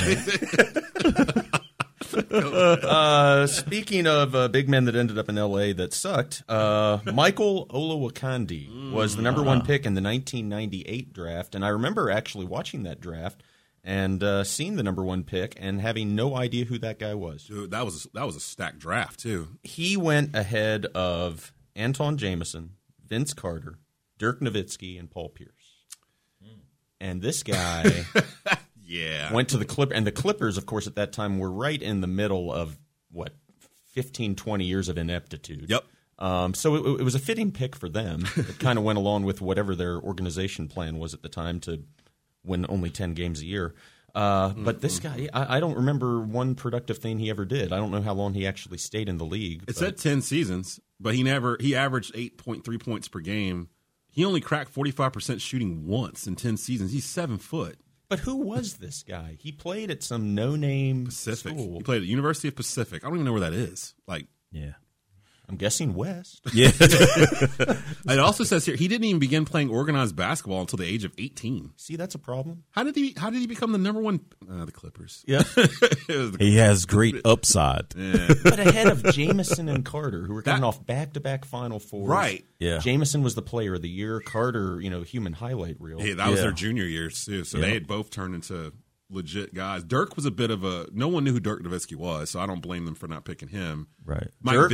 man. Speaking of big men that ended up in L.A. that sucked, Michael Olowokandi was the number 1 pick in the 1998 draft, and I remember actually watching that draft and seeing the number 1 pick and having no idea who that guy was. Dude, that was a stacked draft too. He went ahead of Anton Jameson, Vince Carter, Dirk Nowitzki, and Paul Pierce. And this guy Yeah. went to the Clippers. And the Clippers, of course, at that time were right in the middle of, 15, 20 years of ineptitude. Yep. So it was a fitting pick for them. It kind of went along with whatever their organization plan was at the time to win only 10 games a year. But this guy, I don't remember one productive thing he ever did. I don't know how long he actually stayed in the league. It said 10 seasons, but he averaged 8.3 points per game. He only cracked 45% shooting once in 10 seasons. He's 7 foot. But who was this guy? He played at some no-name Pacific. school. He played at the University of Pacific. I don't even know where that is. Yeah. I'm guessing West. Yeah. It also says here he didn't even begin playing organized basketball until the age of 18. See, that's a problem. How did he become the number 1? The Clippers. Yeah. It was the He has great upside. But ahead of Jameson and Carter, who were coming off back-to-back Final Fours. Right. Yeah. Jameson was the player of the year. Carter, human highlight reel. Yeah, that was Yeah. their junior years too. So they had both turned into legit guys. Dirk was a bit of a – no one knew who Dirk Nowitzki was, so I don't blame them for not picking him. Right.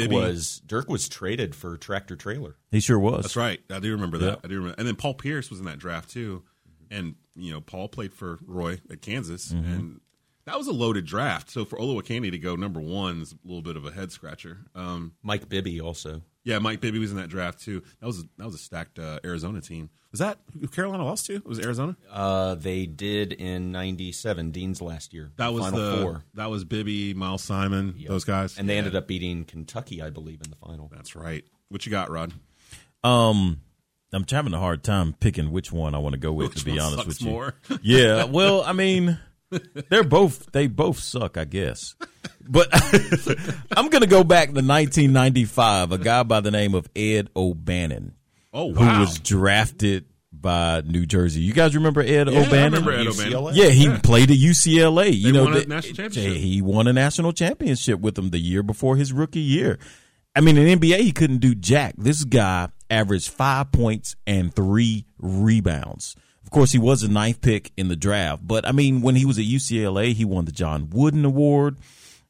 Dirk was traded for Tractor Trailer. He sure was. That's right. I do remember that. Yep. I do remember. And then Paul Pierce was in that draft too. And, Paul played for Roy at Kansas, and that was a loaded draft. So for Olowokandi to go number 1 is a little bit of a head-scratcher. Mike Bibby also. Yeah, Mike Bibby was in that draft too. That was a stacked Arizona team. Was that who Carolina lost to? Was it Arizona? They did in '97, Dean's last year. That was Final Four. That was Bibby, Miles Simon, those guys. And they ended up beating Kentucky, I believe, in the final. That's right. What you got, Rod? I'm having a hard time picking which one I want to go with, Which to be one honest sucks with you. more? Yeah, well, I mean, they both suck, I guess. But I'm going to go back to 1995, a guy by the name of Ed O'Bannon. Oh, wow. Who was drafted by New Jersey. You guys remember Ed O'Bannon? I remember Ed O'Bannon. Yeah, he played at UCLA. They won a national championship. He won a national championship with them the year before his rookie year. I mean, in NBA, he couldn't do jack. This guy averaged 5 points and 3 rebounds. Of course, he was the 9th pick in the draft. But, I mean, when he was at UCLA, he won the John Wooden Award,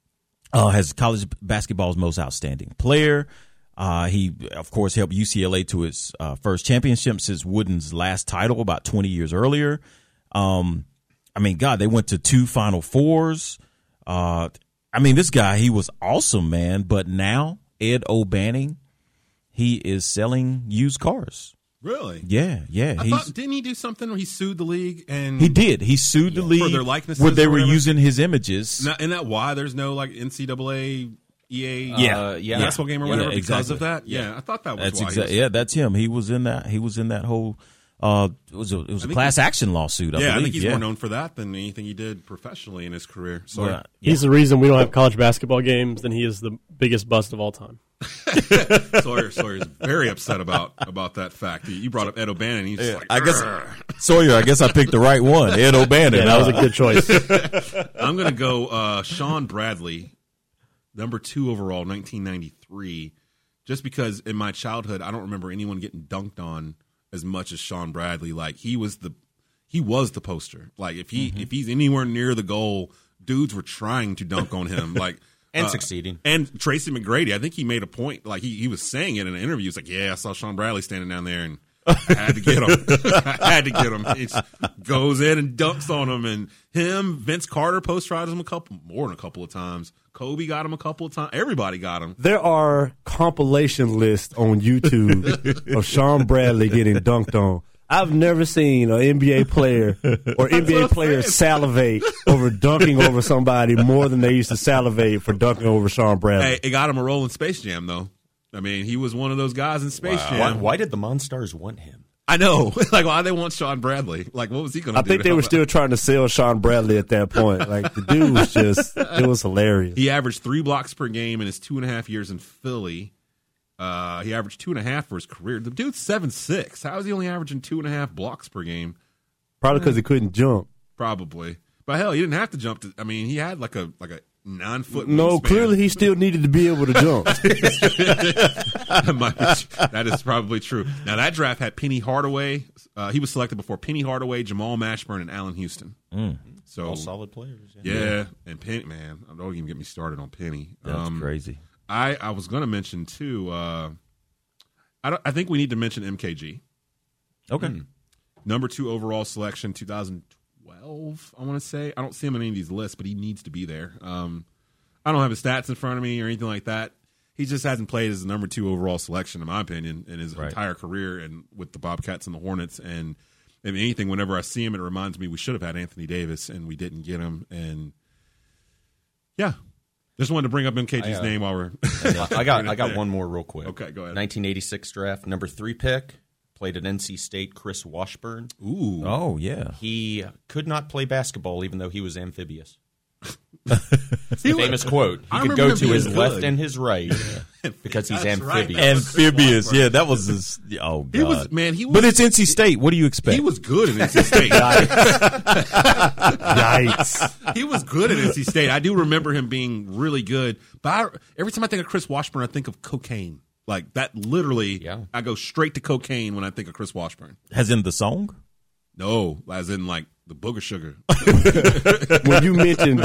has college basketball's most outstanding player. He, of course, helped UCLA to its first championship since Wooden's last title about 20 years earlier. I mean, God, they went to 2 Final Fours. I mean, this guy, he was awesome, man. But now, Ed O'Bannon, he is selling used cars. Really? Yeah. Didn't he do something where he sued the league? And he did. He sued the league for their likenesses where they or were whatever? using his images. Isn't that why there's no like NCAA, EA basketball game or whatever because of that? Yeah, I thought that was That's why. exactly. That's him. He was in that. He was in that whole. It was a class action lawsuit. I believe. I think he's more known for that than anything he did professionally in his career. So he's the reason we don't have college basketball games, and he is the biggest bust of all time. Sawyer's very upset about that fact. You brought up Ed O'Bannon. He's like, I guess Sawyer. I guess I picked the right one, Ed O'Bannon. Yeah, that was a good choice. I'm going to go Sean Bradley, number 2 overall, 1993. Just because in my childhood, I don't remember anyone getting dunked on as much as Sean Bradley. Like he was the poster. Like if he's anywhere near the goal, dudes were trying to dunk on him. Like. And succeeding. And Tracy McGrady, I think he made a point, like he was saying it in an interview. He's like, yeah, I saw Sean Bradley standing down there and I had to get him. He goes in and dunks on him. And Vince Carter posterized him more than a couple of times. Kobe got him a couple of times. Everybody got him. There are compilation lists on YouTube of Sean Bradley getting dunked on. I've never seen an NBA player or NBA players salivate over dunking over somebody more than they used to salivate for dunking over Sean Bradley. Hey, it got him a role in Space Jam, though. I mean, he was one of those guys in Space Jam. Why did the Monstars want him? I know. Like, why they want Sean Bradley? Like, what was he going to do? I think they were still trying to sell Sean Bradley at that point. Like, the dude was it was hilarious. He averaged 3 blocks per game in his 2.5 years in Philly. He averaged 2.5 for his career. The dude's 7'6". How is he only averaging 2.5 blocks per game? Probably because he couldn't jump. Probably, but hell, he didn't have to jump. I mean, he had like a 9-foot. No, wingspan. clearly he still needed to be able to jump. That is probably true. Now that draft had Penny Hardaway. He was selected before Penny Hardaway, Jamal Mashburn, and Allen Houston. So all solid players. Yeah, and Penny, man, don't even get me started on Penny. That's crazy. I was going to mention too. I think we need to mention MKG. Okay. Number 2 overall selection, 2012. I want to say I don't see him on any of these lists, but he needs to be there. I don't have his stats in front of me or anything like that. He just hasn't played as the number 2 overall selection, in my opinion, in his entire career, and with the Bobcats and the Hornets. And if anything, whenever I see him, it reminds me we should have had Anthony Davis, and we didn't get him. And yeah. Just wanted to bring up MKG's name while we're. I got one more real quick. Okay, go ahead. 1986 draft, number 3 pick, played at NC State. Chris Washburn. Ooh. Oh yeah. He could not play basketball, even though he was amphibious. It's the famous quote. He could go to his left and his right because he's amphibious. Right. Amphibious. Yeah, that was his. Oh God. He was. But it's NC State. What do you expect? He was good in NC State. Yikes. He was good at NC State. I do remember him being really good. But every time I think of Chris Washburn, I think of cocaine. Like that. Literally, I go straight to cocaine when I think of Chris Washburn. As in the song? No, as in like The booger sugar. When you mentioned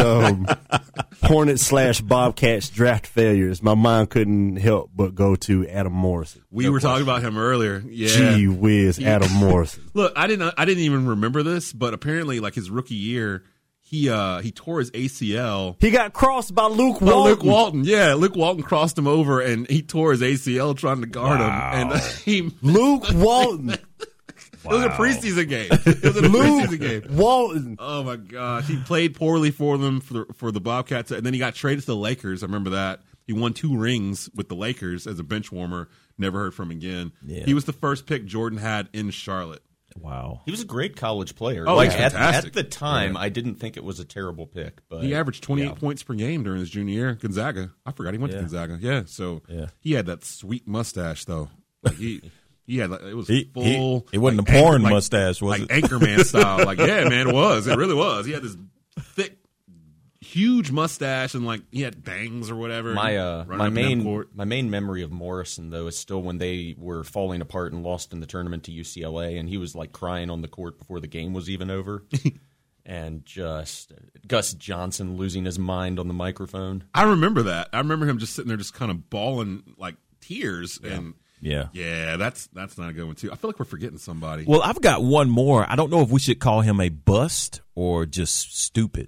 Hornets/Bobcats draft failures, my mind couldn't help but go to Adam Morrison. We were talking about him earlier. Yeah. Gee whiz, Adam Morrison. Look, I didn't even remember this, but apparently, like his rookie year, he tore his ACL. He got crossed by Luke Walton. Luke Walton, yeah. Luke Walton crossed him over, and he tore his ACL trying to guard him. And Luke Walton. It was a preseason game. Preseason game. Walton. Oh my gosh, he played poorly for them for the Bobcats, and then he got traded to the Lakers. I remember that. He won 2 rings with the Lakers as a bench warmer. Never heard from him again. Yeah. He was the first pick Jordan had in Charlotte. Wow, he was a great college player. Oh, at the time, I didn't think it was a terrible pick. But he averaged 28 points per game during his junior year. Gonzaga. I forgot he went to Gonzaga. Yeah, so he had that sweet mustache though. Like he had it was full. It wasn't a porn mustache, was it? Like Anchorman style. Like, yeah, man, it was. It really was. He had this thick, huge mustache, and like he had bangs or whatever. My main memory of Morrison though is still when they were falling apart and lost in the tournament to UCLA, and he was like crying on the court before the game was even over. And just Gus Johnson losing his mind on the microphone. I remember that. I remember him just sitting there, just kind of bawling like tears and. Yeah, that's not a good one, too. I feel like we're forgetting somebody. Well, I've got one more. I don't know if we should call him a bust or just stupid.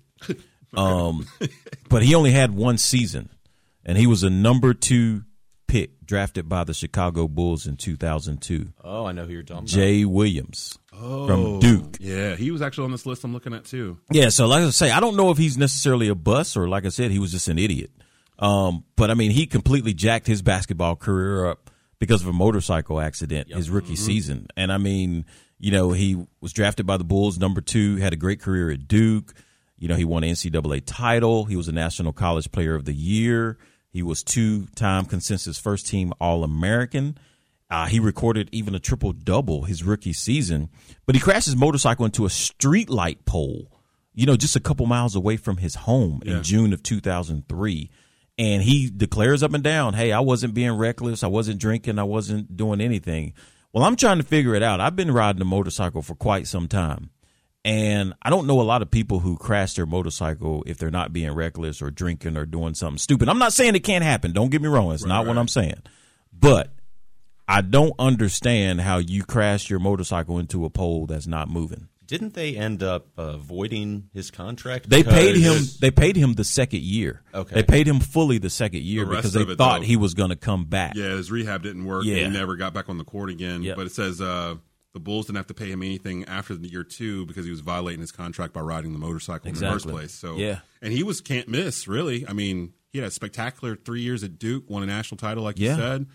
But he only had 1 season, and he was a number 2 pick drafted by the Chicago Bulls in 2002. Oh, I know who you're talking about. Jay Williams from Duke. Yeah, he was actually on this list I'm looking at, too. Yeah, so like I say, I don't know if he's necessarily a bust or, like I said, he was just an idiot. But, I mean, he completely jacked his basketball career up because of a motorcycle accident his rookie season. And, I mean, you know, he was drafted by the Bulls, number 2, had a great career at Duke. You know, he won an NCAA title. He was a National College Player of the Year. He was 2-time consensus first-team All-American. He recorded even a triple-double his rookie season. But he crashed his motorcycle into a streetlight pole, you know, just a couple miles away from his home in June of 2003. And he declares up and down, hey, I wasn't being reckless. I wasn't drinking. I wasn't doing anything. Well, I'm trying to figure it out. I've been riding a motorcycle for quite some time. And I don't know a lot of people who crash their motorcycle if they're not being reckless or drinking or doing something stupid. I'm not saying it can't happen. Don't get me wrong. It's not what I'm saying. But I don't understand how you crash your motorcycle into a pole that's not moving. Didn't they end up voiding his contract? They paid him. They paid him the second year. Okay, they paid him fully the second year because they thought he was going to come back. Yeah, his rehab didn't work. Yeah. He never got back on the court again. Yep. But it says the Bulls didn't have to pay him anything after the year 2 because he was violating his contract by riding the motorcycle in the first place. So and he was can't miss really. I mean, he had a spectacular 3 years at Duke, won a national title like you said.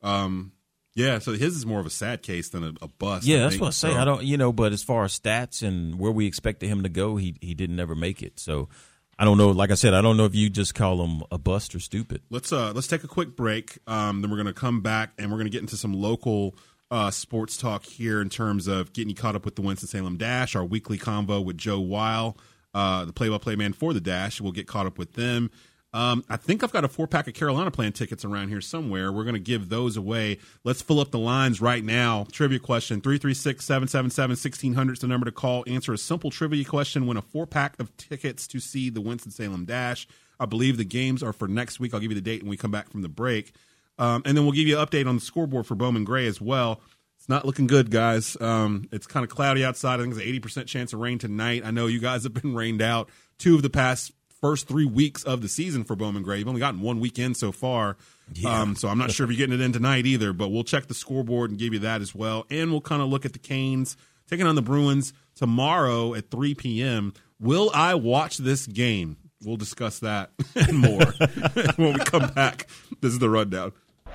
Yeah, so his is more of a sad case than a bust. Yeah, that's what I say. I don't, you know, but as far as stats and where we expected him to go, he didn't ever make it. So I don't know. Like I said, I don't know if you just call him a bust or stupid. Let's take a quick break. Then we're going to come back and we're going to get into some local sports talk here in terms of getting you caught up with the Winston-Salem Dash, our weekly convo with Joe Weil, the play-by-play man for the Dash. We'll get caught up with them. I think I've got a 4-pack of Carolina Plan tickets around here somewhere. We're going to give those away. Let's fill up the lines right now. Trivia question, 336-777-1600 is the number to call. Answer a simple trivia question. Win a 4-pack of tickets to see the Winston-Salem Dash. I believe the games are for next week. I'll give you the date when we come back from the break. And then we'll give you an update on the scoreboard for Bowman Gray as well. It's not looking good, guys. It's kind of cloudy outside. I think there's an 80% chance of rain tonight. I know you guys have been rained out 2 of the first 3 weeks of the season for Bowman Gray. You've only gotten 1 weekend so far. Yeah. So I'm not sure if you're getting it in tonight either, but we'll check the scoreboard and give you that as well. And we'll kind of look at the Canes taking on the Bruins tomorrow at 3 p.m. Will I watch this game? We'll discuss that and more when we come back. This is The Rundown.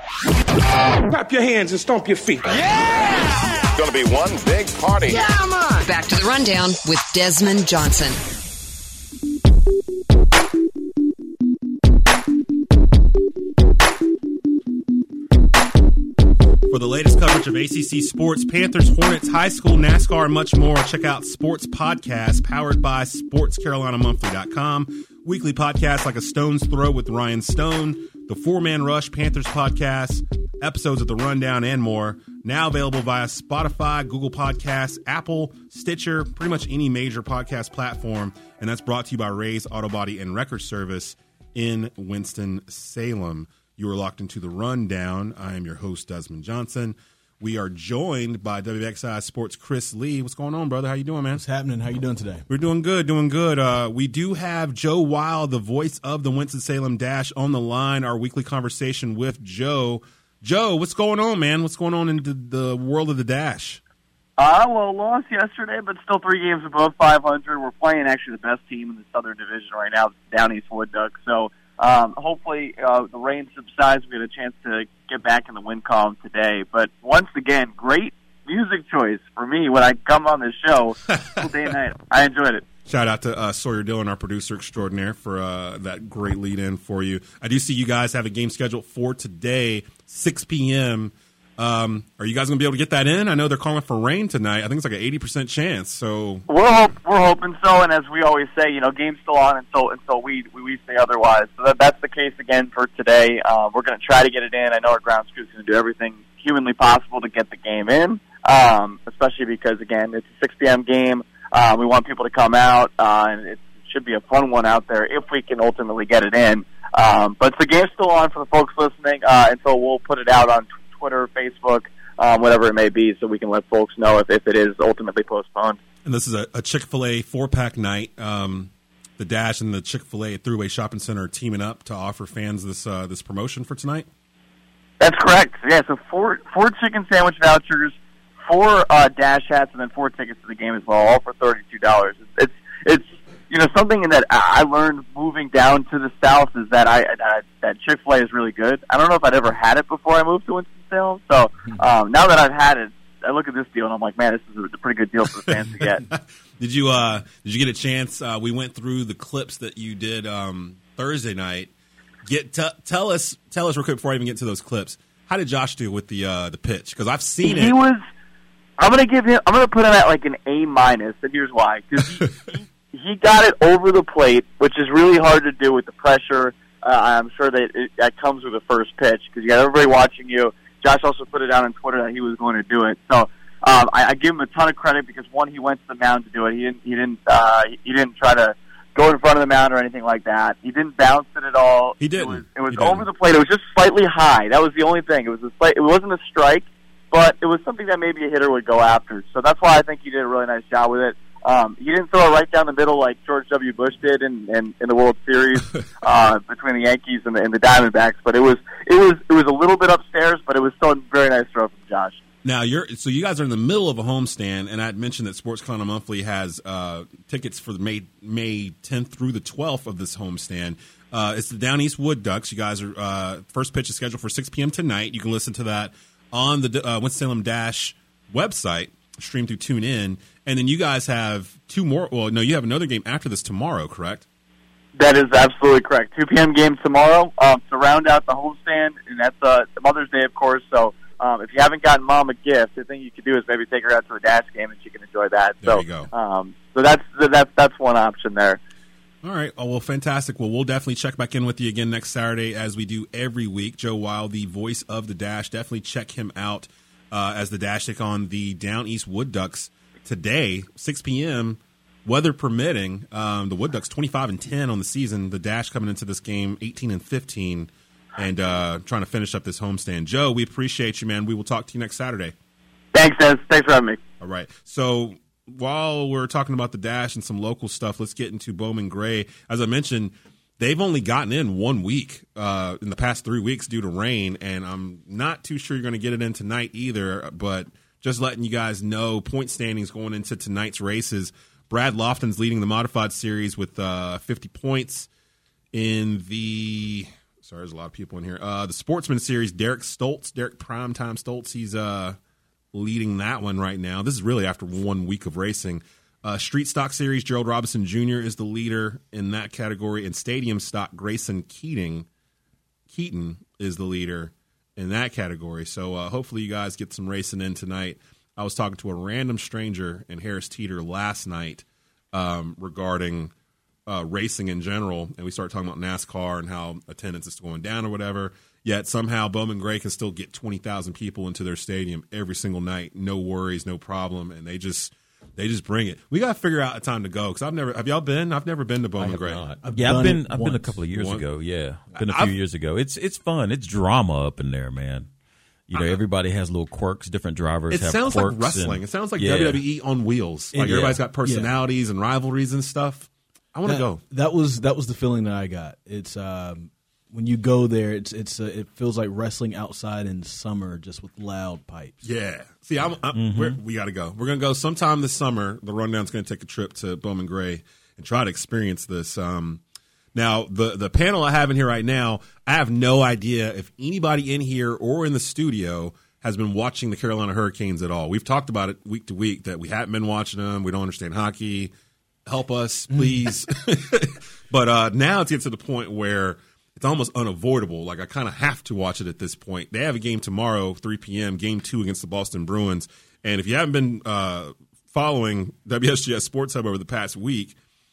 Clap your hands and stomp your feet. Yeah! It's going to be one big party. Yeah, man! Back to The Rundown with Desmond Johnson. For the latest coverage of ACC sports, Panthers, Hornets, high school, NASCAR, and much more, check out Sports Podcast, powered by SportsCarolinaMonthly.com. Weekly podcasts like a stone's throw with Ryan Stone, the 4-Man Rush Panthers podcast, episodes of The Rundown and more, now available via Spotify, Google Podcasts, Apple, Stitcher, pretty much any major podcast platform. And that's brought to you by Ray's Auto Body and Record Service in Winston-Salem. You are locked into The Rundown. I am your host, Desmond Johnson. We are joined by WXI Sports' Chris Lee. What's going on, brother? How you doing, man? What's happening? How you doing today? We're doing good, doing good. We do have Joe Wild, the voice of the Winston-Salem Dash, on the line, our weekly conversation with Joe. Joe, what's going on, man? What's going on in the world of the Dash? Well, lost yesterday, but still 3 games above 500. We're playing actually the best team in the Southern Division right now, Down East Wood Ducks. So hopefully the rain subsides. We get a chance to get back in the win column today. But once again, great music choice for me when I come on this show all day and night. I enjoyed it. Shout out to Sawyer Dillon, our producer extraordinaire, for that great lead-in for you. I do see you guys have a game scheduled for today, 6 p.m. Are you guys going to be able to get that in? I know they're calling for rain tonight. I think it's like an 80% chance. So we're hoping so, and as we always say, game's still on until we say otherwise. So that's the case again for today. We're going to try to get it in. I know our ground crew's going to do everything humanly possible to get the game in, especially because, again, it's a 6 p.m. game. We want people to come out, and it should be a fun one out there if we can ultimately get it in. But the game's still on for the folks listening, and so we'll put it out on Twitter, Facebook, whatever it may be, so we can let folks know if it is ultimately postponed. And this is a Chick-fil-A 4-pack night. The Dash and the Chick-fil-A at Thruway Shopping Center are teaming up to offer fans this promotion for tonight? That's correct. Yeah, so four chicken sandwich vouchers, 4 Dash hats, and then 4 tickets to the game as well, all for $32. It's something that I learned moving down to the South is that that Chick-fil-A is really good. I don't know if I'd ever had it before I moved to Winston-Salem, so now that I've had it, I look at this deal and I'm like, man, this is a pretty good deal for the fans to get. Did you get a chance? We went through the clips that you did Thursday night. Tell us real quick before I even get to those clips. How did Josh do with the pitch? Because I've seen it. I'm going to put him at like an A-, and here's why. Because he got it over the plate, which is really hard to do with the pressure. I'm sure that comes with the first pitch because you got everybody watching you. Josh also put it out on Twitter that he was going to do it. So I give him a ton of credit because, one, he went to the mound to do it. He didn't try to go in front of the mound or anything like that. He didn't bounce it at all. He didn't. It was over the plate. It was just slightly high. That was the only thing. It wasn't a strike, but it was something that maybe a hitter would go after. So that's why I think he did a really nice job with it. He didn't throw it right down the middle like George W. Bush did in the World Series between the Yankees and the Diamondbacks, but it was a little bit upstairs, but it was still a very nice throw from Josh. Now so you guys are in the middle of a homestand, and I had mentioned that Sports Clown Monthly has tickets for the May 10th through the 12th of this homestand. It's the Down East Wood Ducks. You guys are first pitch is scheduled for 6 p.m. tonight. You can listen to that on the Winston-Salem Dash website, stream through TuneIn. And then you guys have 2 more. Well, no, you have another game after this tomorrow, correct? That is absolutely correct. 2 p.m. game tomorrow to round out the homestand, and that's Mother's Day, of course. So if you haven't gotten Mom a gift, the thing you could do is maybe take her out to a Dash game, and she can enjoy that. There you go. So that's one option there. All right. Oh, well, fantastic. Well, we'll definitely check back in with you again next Saturday, as we do every week. Joe Wild, the voice of the Dash. Definitely check him out as the Dash take on the Down East Wood Ducks today, 6 p.m., weather permitting. The Wood Ducks 25-10 on the season. The Dash coming into this game 18-15 and trying to finish up this homestand. Joe, we appreciate you, man. We will talk to you next Saturday. Thanks, Des. Thanks for having me. All right. So while we're talking about the Dash and some local stuff, let's get into Bowman Gray. As I mentioned, they've only gotten in 1 week in the past 3 weeks due to rain, and I'm not too sure you're going to get it in tonight either, but just letting you guys know point standings going into tonight's races. Brad Lofton's leading the modified series with 50 points. In the there's a lot of people in here. The Sportsman series, Derek Primetime Stoltz, he's leading that one right now. This is really after 1 week of racing. Street Stock series, Gerald Robinson Jr. is the leader in that category, and Stadium Stock, Grayson Keaton is the leader in that category. So hopefully you guys get some racing in tonight. I was talking to a random stranger in Harris Teeter last night regarding racing in general, and we started talking about NASCAR and how attendance is going down or whatever. Yet somehow Bowman Gray can still get 20,000 people into their stadium every single night, no worries, no problem, and they just bring it. We got to figure out a time to go because have y'all been? I've never been to Bowman Gray. I've been a couple of years ago. Yeah, been a few years ago. It's fun. It's drama up in there, man. You know, everybody has little quirks. Different drivers have quirks. It sounds like wrestling. It sounds like WWE on wheels. Like everybody's got personalities and rivalries and stuff. I want to go. That was the feeling that I got. It's when you go there, it feels like wrestling outside in summer, just with loud pipes. Yeah. See, we got to go. We're going to go sometime this summer. The Rundown's going to take a trip to Bowman Gray and try to experience this. Now, the panel I have in here right now, I have no idea if anybody in here or in the studio has been watching the Carolina Hurricanes at all. We've talked about it week to week that we haven't been watching them. We don't understand hockey. Help us, please. But now it's getting to the point where it's almost unavoidable. Like, I kind of have to watch it at this point. They have a game tomorrow, 3 p.m., Game 2 against the Boston Bruins. And if you haven't been following WSGS Sports Hub over the past week,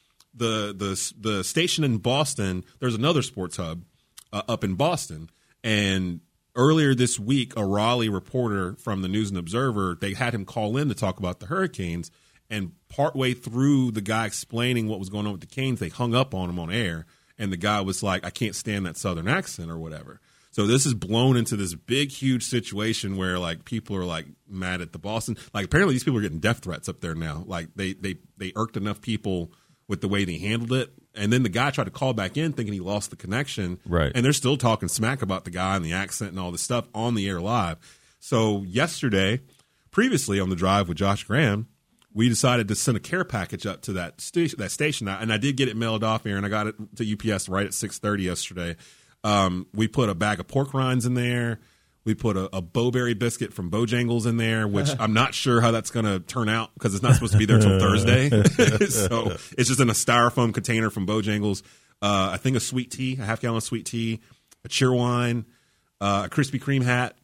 the station in Boston, there's another sports hub up in Boston. And earlier this week, a Raleigh reporter from the News and Observer, they had him call in to talk about the Hurricanes. And partway through the guy explaining what was going on with the Canes, they hung up on him on air. And the guy was like, I can't stand that Southern accent or whatever. So this is blown into this big, huge situation where, like, people are, like, mad at the Boston. Like, apparently these people are getting death threats up there now. Like, they irked enough people with the way they handled it. And then the guy tried to call back in thinking he lost the connection. Right. And they're still talking smack about the guy and the accent and all this stuff on the air live. So yesterday, previously on The Drive with Josh Graham, we decided to send a care package up to that station. And I did get it mailed off here, and I got it to UPS right at 6:30 yesterday. We put a bag of pork rinds in there. We put a Bowberry biscuit from Bojangles in there, which I'm not sure how that's going to turn out because it's not supposed to be there till Thursday. So it's just in a styrofoam container from Bojangles. I think a sweet tea, a half-gallon of sweet tea, a Cheerwine, a Krispy Kreme hat,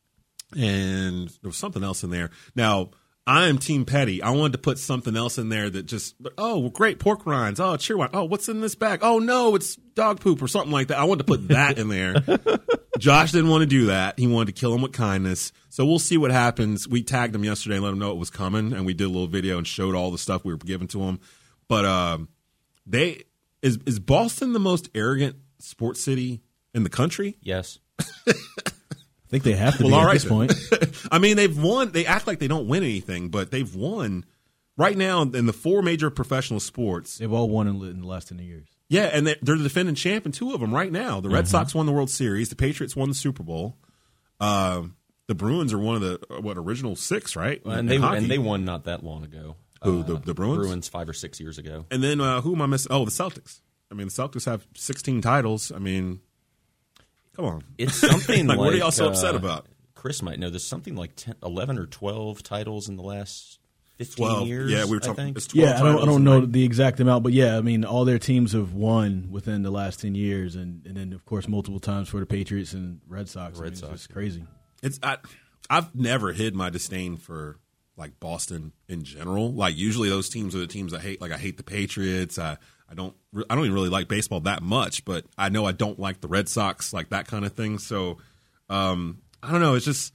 and there was something else in there. Now, I am Team Petty. I wanted to put something else in there that just, oh, great, pork rinds. Oh, Cheerwine. Oh, what's in this bag? Oh, no, it's dog poop or something like that. I wanted to put that in there. Josh didn't want to do that. He wanted to kill him with kindness. So we'll see what happens. We tagged him yesterday and let him know it was coming, and we did a little video and showed all the stuff we were giving to him. But is Boston the most arrogant sports city in the country? Yes. I think they have to be at this point. I mean, they've won. They act like they don't win anything, but they've won right now in the 4 major professional sports. They've all won in the last 10 years. Yeah, and they're the defending champ in 2 of them right now. The Red Sox won the World Series. The Patriots won the Super Bowl. The Bruins are one of the original 6, right? And they won not that long ago. Who, the Bruins? Bruins 5 or 6 years ago. And then who am I missing? Oh, the Celtics. I mean, the Celtics have 16 titles. I mean, come on. It's something like, what are y'all so upset about? Chris might know. There's something like 11 or 12 titles in the last 15 years. Yeah, we were talking. It's 12 I don't know the exact amount, but yeah, I mean, all their teams have won within the last 10 years, and then of course multiple times for the Patriots and Red Sox. It's just crazy. I've never hid my disdain for like Boston in general. Like usually those teams are the teams I hate. Like I hate the Patriots. I don't even really like baseball that much, but I know I don't like the Red Sox, like that kind of thing. So I don't know. It's just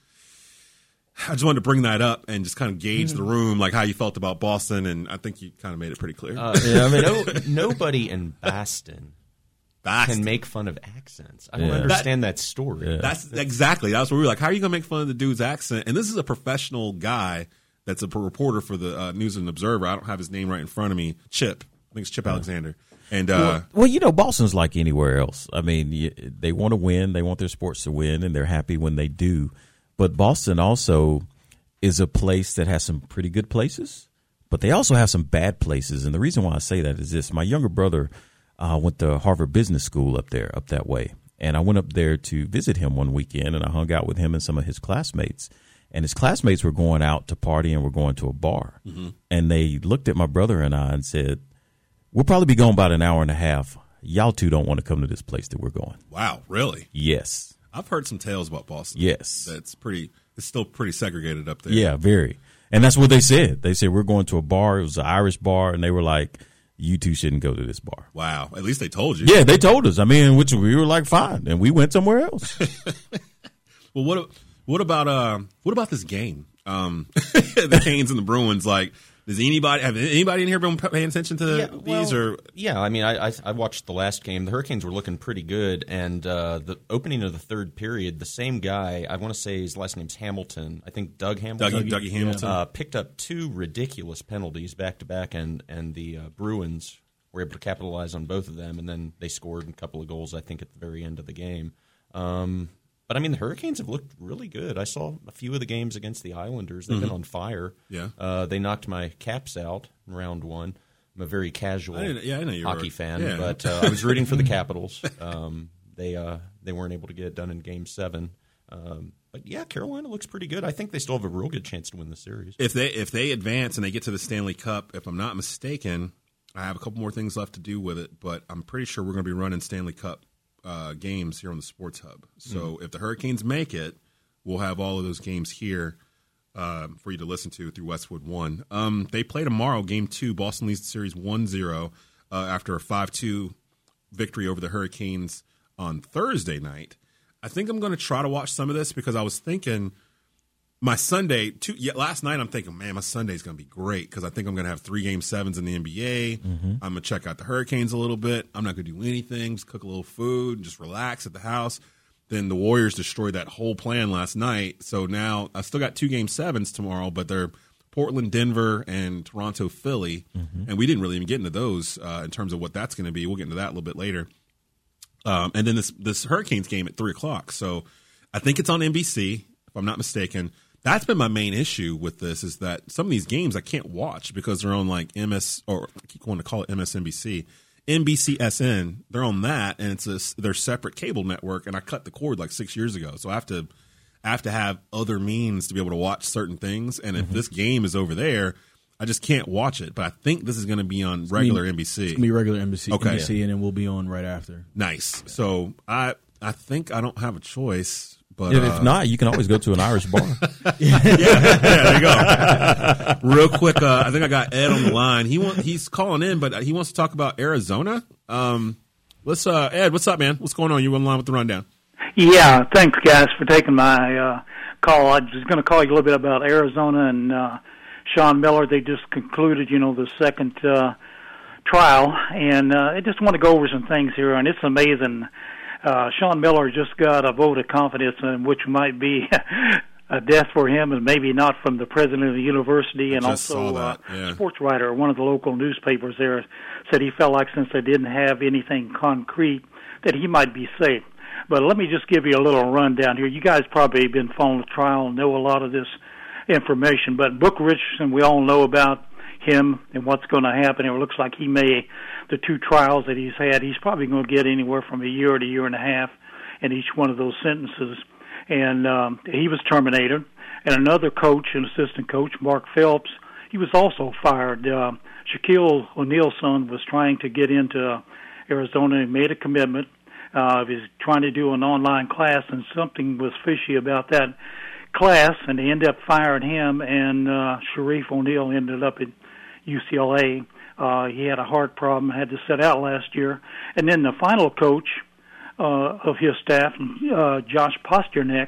I just wanted to bring that up and just kind of gauge the room, like how you felt about Boston, and I think you kind of made it pretty clear. Yeah, I mean, nobody in Boston can make fun of accents. I don't understand that story. Yeah. That's exactly. That's what we were like. How are you going to make fun of the dude's accent? And this is a professional guy that's a reporter for the News and Observer. I don't have his name right in front of me. Chip. I think it's Chip Alexander. And well, you know, Boston's like anywhere else. I mean, they want to win. They want their sports to win, and they're happy when they do. But Boston also is a place that has some pretty good places, but they also have some bad places. And the reason why I say that is this. My younger brother went to Harvard Business School up that way. And I went up there to visit him one weekend, and I hung out with him and some of his classmates. And his classmates were going out to party and were going to a bar. Mm-hmm. And they looked at my brother and I and said, "We'll probably be gone about an hour and a half. Y'all two don't want to come to this place that we're going." Wow, really? Yes. I've heard some tales about Boston. Yes. It's still pretty segregated up there. Yeah, very. And that's what they said. They said, "We're going to a bar." It was an Irish bar. And they were like, you two shouldn't go to this bar. Wow. At least they told you. Yeah, they told us. I mean, which we were like, fine, and we went somewhere else. Well, what about this game? The Canes and the Bruins. Like, have anybody in here been paying attention to these? I mean, I watched the last game. The Hurricanes were looking pretty good, and the opening of the third period, the same guy, I want to say his last name's Hamilton. I think Doug Hamilton. Dougie Hamilton picked up 2 ridiculous penalties back to back, and the Bruins were able to capitalize on both of them, and then they scored a couple of goals, I think, at the very end of the game. But, I mean, the Hurricanes have looked really good. I saw a few of the games against the Islanders. They've been on fire. Yeah. They knocked my Caps out in round 1. I'm a very casual hockey fan, but I was rooting for the Capitals. They weren't able to get it done in Game 7. But, yeah, Carolina looks pretty good. I think they still have a real good chance to win the series. If they advance and they get to the Stanley Cup, if I'm not mistaken, I have a couple more things left to do with it, but I'm pretty sure we're going to be running Stanley Cup games here on the Sports Hub. So if the Hurricanes make it, we'll have all of those games here for you to listen to through Westwood One. They play tomorrow, Game 2. Boston leads the series 1-0 after a 5-2 victory over the Hurricanes on Thursday night. I think I'm going to try to watch some of this because I was thinking my Sunday, last night I'm thinking, man, my Sunday's going to be great because I think I'm going to have 3 Game 7s in the NBA. I'm going to check out the Hurricanes a little bit. I'm not going to do anything, just cook a little food and just relax at the house. Then the Warriors destroyed that whole plan last night. So now I still got 2 Game 7s tomorrow, but they're Portland, Denver, and Toronto, Philly. And we didn't really even get into those in terms of what that's going to be. We'll get into that a little bit later. And then this Hurricanes game at 3 o'clock. So I think it's on NBC, if I'm not mistaken. That's been my main issue with this is that some of these games I can't watch because they're on like I keep wanting to call it MSNBC. NBCSN, they're on that, and it's their separate cable network, and I cut the cord like 6 years ago. So I have to have other means to be able to watch certain things, and if this game is over there, I just can't watch it. But I think this is going to be on regular NBC. It's going to be regular NBC, and then we'll be on right after. Nice. So I think I don't have a choice. But, if not, you can always go to an Irish bar. There you go. Real quick, I think I got Ed on the line. He's calling in, but he wants to talk about Arizona. Ed, what's up, man? What's going on? You on the line with the rundown? Yeah, thanks, guys, for taking my call. I was going to call you a little bit about Arizona and Sean Miller. They just concluded, the second trial, and I just want to go over some things here, and it's amazing. Sean Miller just got a vote of confidence, which might be a death for him, and maybe not from the president of the university, and also a sports writer. One of the local newspapers there said he felt like since they didn't have anything concrete that he might be safe. But let me just give you a little rundown here. You guys probably have been following the trial and know a lot of this information, but Book Richardson, we all know about him and what's going to happen. It looks like the 2 trials that he's had, he's probably going to get anywhere from a year to a year and a half in each one of those sentences. And he was terminated. And another coach, an assistant coach, Mark Phelps, he was also fired. Shaquille O'Neal's son was trying to get into Arizona and made a commitment. He was trying to do an online class, and something was fishy about that class, and they ended up firing him, and Sharif O'Neal ended up at UCLA. He had a heart problem, had to sit out last year. And then the final coach of his staff, Josh Pasternak,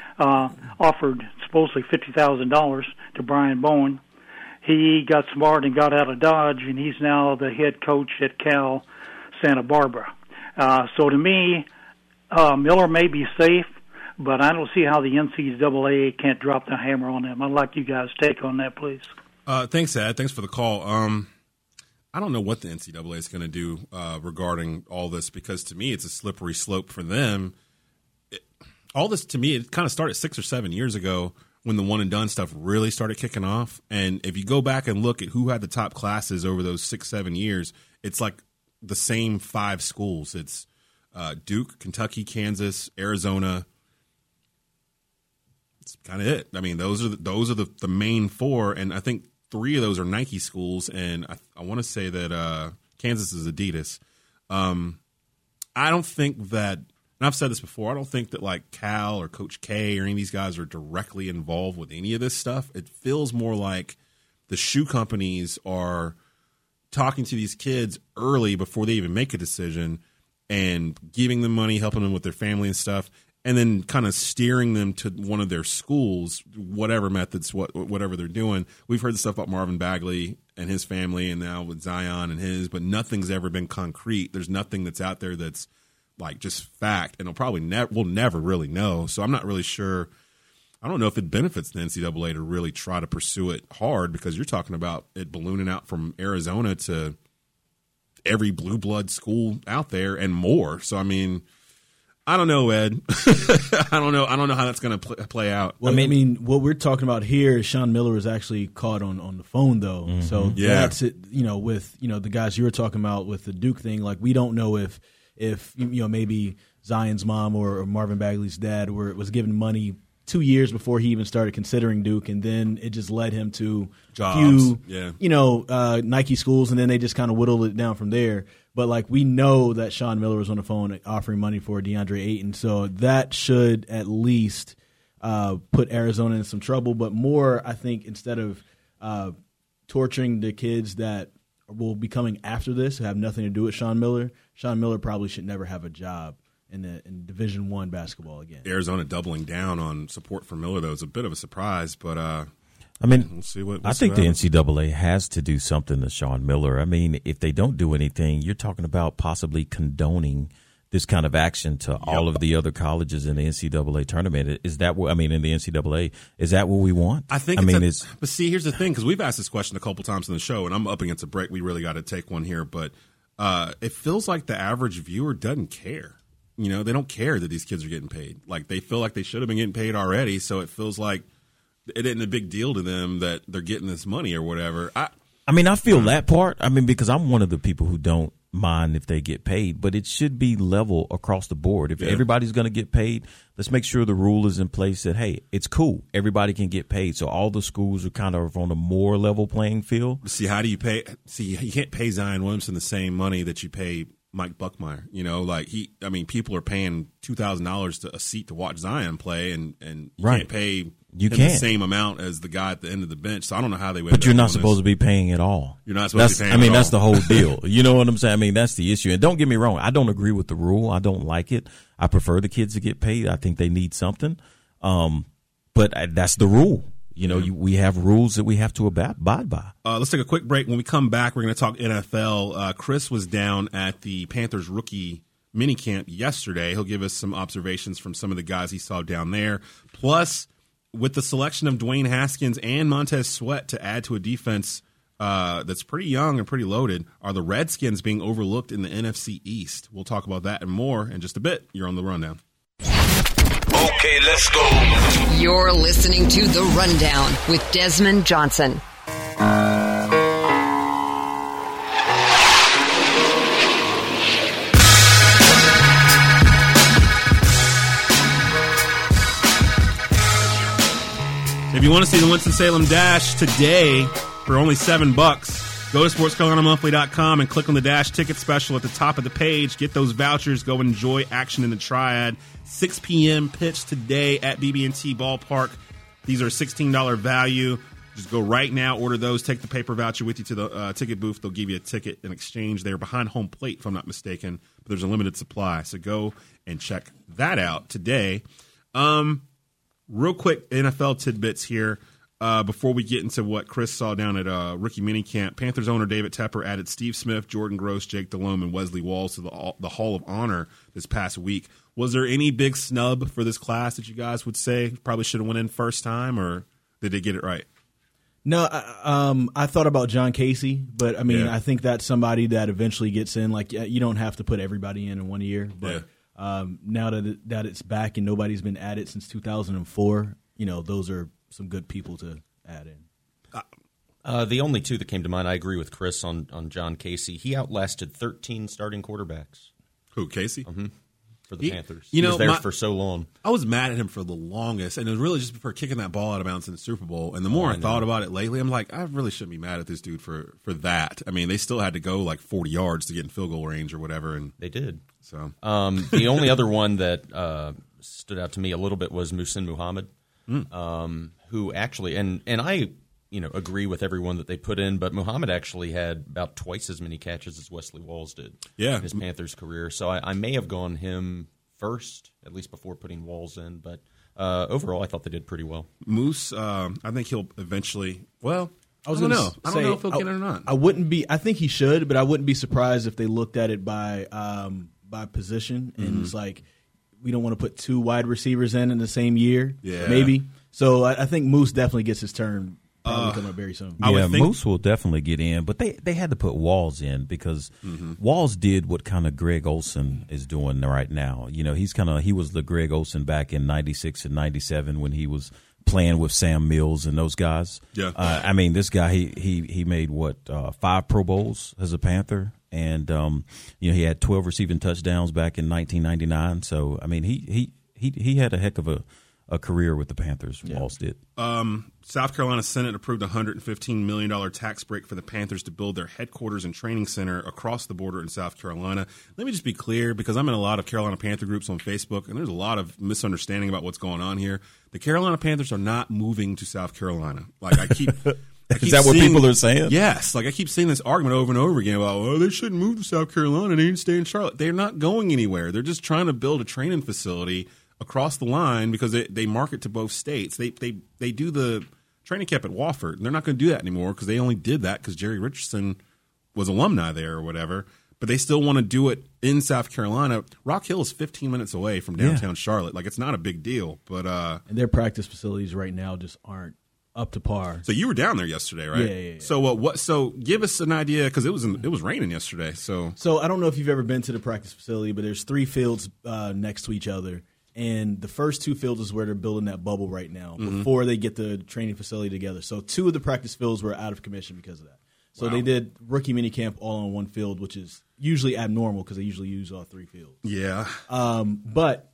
offered supposedly $50,000 to Brian Bowen. He got smart and got out of Dodge, and he's now the head coach at Cal Santa Barbara. So to me, Miller may be safe, but I don't see how the NCAA can't drop the hammer on them. I'd like you guys' take on that, please. Thanks, Ed. Thanks for the call. I don't know what the NCAA is going to do regarding all this because to me it's a slippery slope for them. All this, to me, it kind of started 6 or 7 years ago when the one-and-done stuff really started kicking off. And if you go back and look at who had the top classes over those 6-7 years, it's like the same 5 schools. It's Duke, Kentucky, Kansas, Arizona. That's kind of it. I mean, those are the main 4, and I think 3 of those are Nike schools, and I want to say that Kansas is Adidas. I don't think that, and I've said this before, I don't think that like Cal or Coach K or any of these guys are directly involved with any of this stuff. It feels more like the shoe companies are talking to these kids early before they even make a decision and giving them money, helping them with their family and stuff, and then kind of steering them to one of their schools, whatever methods, whatever they're doing. We've heard the stuff about Marvin Bagley and his family, and now with Zion and his, but nothing's ever been concrete. There's nothing that's out there that's like just fact, and we'll never really know. So I'm not really sure. I don't know if it benefits the NCAA to really try to pursue it hard, because you're talking about it ballooning out from Arizona to every blue blood school out there and more. So, I mean, I don't know, Ed. I don't know how that's going to play out. Well, I mean, what we're talking about here is Sean Miller was actually caught on the phone, though. Mm-hmm. So that's it. With the guys you were talking about with the Duke thing, like we don't know if maybe Zion's mom or Marvin Bagley's dad was given money 2 years before he even started considering Duke, and then it just led him to jobs, Nike schools, and then they just kind of whittled it down from there. But like we know that Sean Miller was on the phone offering money for DeAndre Ayton, so that should at least put Arizona in some trouble. But more, I think, instead of torturing the kids that will be coming after this, who have nothing to do with Sean Miller probably should never have a job in Division I basketball again. Arizona doubling down on support for Miller, though, is a bit of a surprise. But we'll see I think the NCAA has to do something to Sean Miller. I mean, if they don't do anything, you're talking about possibly condoning this kind of action to all of the other colleges in the NCAA tournament. Is that what, in the NCAA, is that what we want? I think but see, here's the thing, because we've asked this question a couple times in the show, and I'm up against a break. We really got to take one here, but it feels like the average viewer doesn't care. They don't care that these kids are getting paid. Like, they feel like they should have been getting paid already, so it feels like it isn't a big deal to them that they're getting this money or whatever. I feel that part. Because I'm one of the people who don't mind if they get paid, but it should be level across the board. If everybody's going to get paid, let's make sure the rule is in place that, hey, it's cool. Everybody can get paid. So all the schools are kind of on a more level playing field. See, how do you pay? See, you can't pay Zion Williamson the same money that you pay Mike Buckmeyer. People are paying $2,000 to a seat to watch Zion play, and you can't pay the same amount as the guy at the end of the bench. So I don't know how they would. But you're not supposed to be paying at all. You're not supposed to be paying at all. That's the whole deal. You know what I'm saying? That's the issue. And don't get me wrong, I don't agree with the rule. I don't like it. I prefer the kids to get paid. I think they need something. But that's the rule. We have rules that we have to abide by. Let's take a quick break. When we come back, we're going to talk NFL. Chris was down at the Panthers rookie minicamp yesterday. He'll give us some observations from some of the guys he saw down there. Plus, with the selection of Dwayne Haskins and Montez Sweat to add to a defense that's pretty young and pretty loaded, are the Redskins being overlooked in the NFC East? We'll talk about that and more in just a bit. You're on The Rundown. Okay, let's go. You're listening to The Rundown with Desmond Johnson. If you want to see the Winston-Salem Dash today for only $7, go to sportscarolinamonthly.com and click on the Dash ticket special at the top of the page. Get those vouchers. Go enjoy action in the Triad. 6 p.m. pitch today at BB&T Ballpark. These are $16 value. Just go right now, order those, take the paper voucher with you to the ticket booth. They'll give you a ticket in exchange. They're behind home plate, if I'm not mistaken, but there's a limited supply. So go and check that out today. Real quick NFL tidbits here before we get into what Chris saw down at rookie minicamp. Panthers owner David Tepper added Steve Smith, Jordan Gross, Jake Delhomme, and Wesley Walls to the Hall of Honor this past week. Was there any big snub for this class that you guys would say probably should have went in first time, or did they get it right? No, I thought about John Casey, but I think that's somebody that eventually gets in. Like, you don't have to put everybody in 1 year, but now that it's back and nobody's been at it since 2004, those are some good people to add in. The only two that came to mind, I agree with Chris on John Casey. He outlasted 13 starting quarterbacks. Who, Casey? Mm-hmm. For the Panthers. He was there for so long. I was mad at him for the longest, and it was really just for kicking that ball out of bounds in the Super Bowl. And the more I thought about it lately, I'm like, I really shouldn't be mad at this dude for that. They still had to go like 40 yards to get in field goal range or whatever. And they did. So the only other one that stood out to me a little bit was Muhsin Muhammad, who actually, and I agree with everyone that they put in, but Muhammad actually had about twice as many catches as Wesley Walls did in his Panthers career. So I may have gone him first, at least before putting Walls in. But overall, I thought they did pretty well. Moose, I think he'll eventually. Well, I don't know. I don't know if he'll get it or not. I wouldn't be. I think he should, but I wouldn't be surprised if they looked at it by position and it's like we don't want to put 2 wide receivers in the same year. Yeah, maybe. So I think Moose definitely gets his turn. Probably coming up very soon. Yeah, Moose will definitely get in, but they had to put Walls in because Walls did what kind of Greg Olsen is doing right now. He was the Greg Olsen back in '96 and '97 when he was playing with Sam Mills and those guys. Yeah, this guy he made 5 Pro Bowls as a Panther, and he had 12 receiving touchdowns back in 1999. So he had a heck of a career with the Panthers. Walls did. South Carolina Senate approved a $115 million tax break for the Panthers to build their headquarters and training center across the border in South Carolina. Let me just be clear, because I'm in a lot of Carolina Panther groups on Facebook, and there's a lot of misunderstanding about what's going on here. The Carolina Panthers are not moving to South Carolina. Like I keep Is that what people are saying? Yes. Like I keep seeing this argument over and over again about, they shouldn't move to South Carolina. They need to stay in Charlotte. They're not going anywhere. They're just trying to build a training facility across the line because they market to both states. They do the training camp at Wofford, and they're not going to do that anymore because they only did that because Jerry Richardson was alumni there or whatever. But they still want to do it in South Carolina. Rock Hill is 15 minutes away from downtown Charlotte. Like, it's not a big deal. But and their practice facilities right now just aren't up to par. So you were down there yesterday, right? Yeah. So So give us an idea, because it was raining yesterday. So I don't know if you've ever been to the practice facility, but there's 3 fields next to each other. And the first 2 fields is where they're building that bubble right now before they get the training facility together. So 2 of the practice fields were out of commission because of that. So they did rookie minicamp all on one field, which is usually abnormal because they usually use all 3 fields. Yeah. But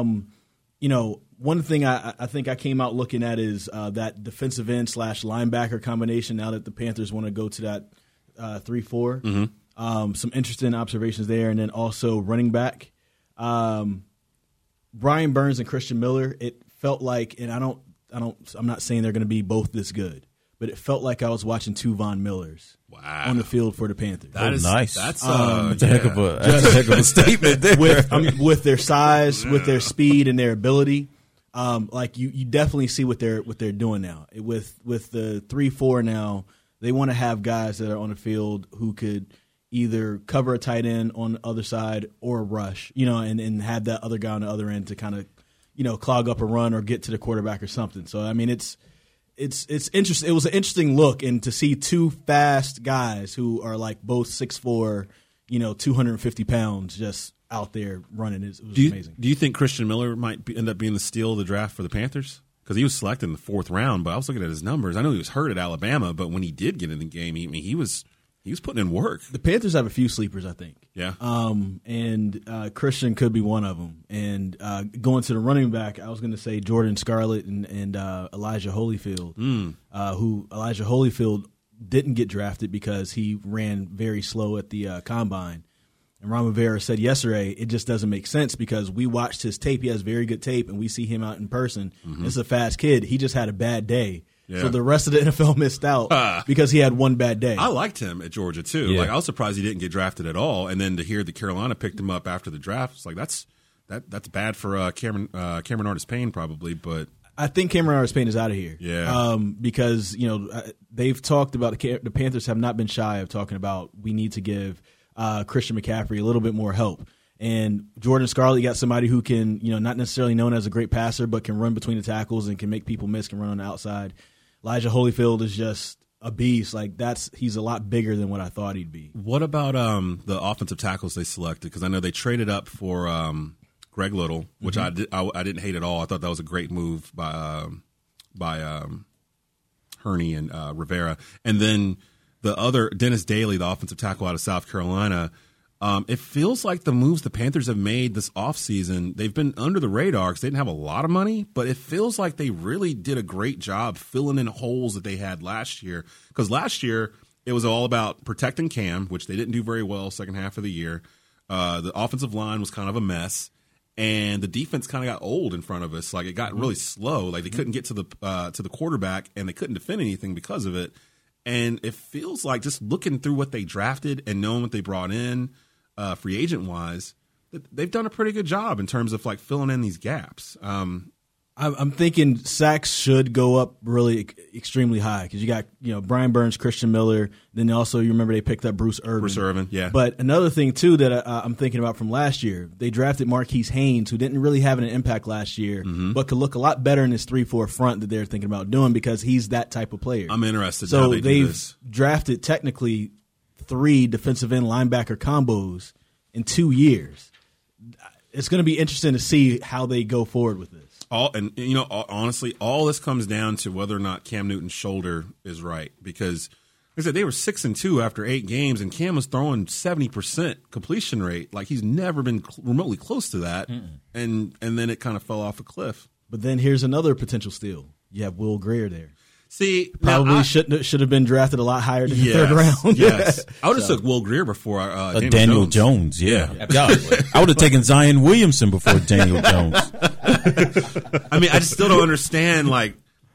one thing I think I came out looking at is that defensive end / linebacker combination now that the Panthers want to go to that 3-4. Some interesting observations there. And then also running back. Brian Burns and Christian Miller, it felt like, and I'm not saying they're going to be both this good, but it felt like I was watching 2 Von Millers on the field for the Panthers. That is nice. That's a heck of a statement there. With their size, with their speed and their ability. Like you definitely see what they're doing now. With the 3-4 now, they want to have guys that are on the field who could either cover a tight end on the other side or rush, and have that other guy on the other end to kind of, clog up a run or get to the quarterback or something. So, it's interesting. It was an interesting look, and to see 2 fast guys who are like both 6'4", 250 pounds just out there running. It was amazing. Do you think Christian Miller might end up being the steal of the draft for the Panthers? Because he was selected in the 4th round, but I was looking at his numbers. I know he was hurt at Alabama, but when he did get in the game, he was putting in work. The Panthers have a few sleepers, I think. Yeah. And Christian could be one of them. And going to the running back, I was going to say Jordan Scarlett and Elijah Holyfield, who Elijah Holyfield didn't get drafted because he ran very slow at the combine. And Ron Rivera said yesterday, it just doesn't make sense because we watched his tape. He has very good tape, and we see him out in person. This is a fast kid. He just had a bad day. Yeah. So the rest of the NFL missed out because he had one bad day. I liked him at Georgia, too. Yeah. Like, I was surprised he didn't get drafted at all. And then to hear that Carolina picked him up after the draft, it's like that's bad for Cameron Artis-Payne probably. But I think Cameron Artis-Payne is out of here. Yeah. Because, they've talked about the Panthers have not been shy of talking about we need to give Christian McCaffrey a little bit more help. And Jordan Scarlett, you got somebody who can, not necessarily known as a great passer, but can run between the tackles and can make people miss, can run on the outside. Elijah Holyfield is just a beast. Like he's a lot bigger than what I thought he'd be. What about the offensive tackles they selected? Because I know they traded up for Greg Little, which I didn't hate at all. I thought that was a great move by Hurney and Rivera. And then the other Dennis Daly, the offensive tackle out of South Carolina. It feels like the moves the Panthers have made this offseason, they've been under the radar because they didn't have a lot of money, but it feels like they really did a great job filling in holes that they had last year. Because last year, it was all about protecting Cam, which they didn't do very well second half of the year. The offensive line was kind of a mess. and the defense kind of got old in front of us. Like, it got really slow. Like, they couldn't get to the quarterback, and they couldn't defend anything because of it. And it feels like, just looking through what they drafted and knowing what they brought in free agent wise, they've done a pretty good job in terms of like filling in these gaps. I'm thinking sacks should go up really extremely high because you got Brian Burns, Christian Miller. Then also you remember they picked up Bruce Irvin. Yeah. But another thing too that I'm thinking about from last year, they drafted Marquise Haynes, who didn't really have an impact last year, but could look a lot better in this 3-4 front that they're thinking about doing because he's that type of player. I'm interested. So how they do they've this. drafted technically 3 defensive end linebacker combos in 2 years. It's going to be interesting to see how they go forward with this. Honestly, all this comes down to whether or not Cam Newton's shoulder is right. Because, like I said, they were 6-2 after 8 games, and Cam was throwing 70% completion rate. Like, he's never been remotely close to that. And then it kind of fell off a cliff. But then here's another potential steal. You have Will Grier there. See, probably should have been drafted a lot higher than the 3rd round. Yes, I would have took Will Grier before Daniel Jones. Yeah. I would have taken Zion Williamson before Daniel Jones. I mean, I just still don't understand. Like,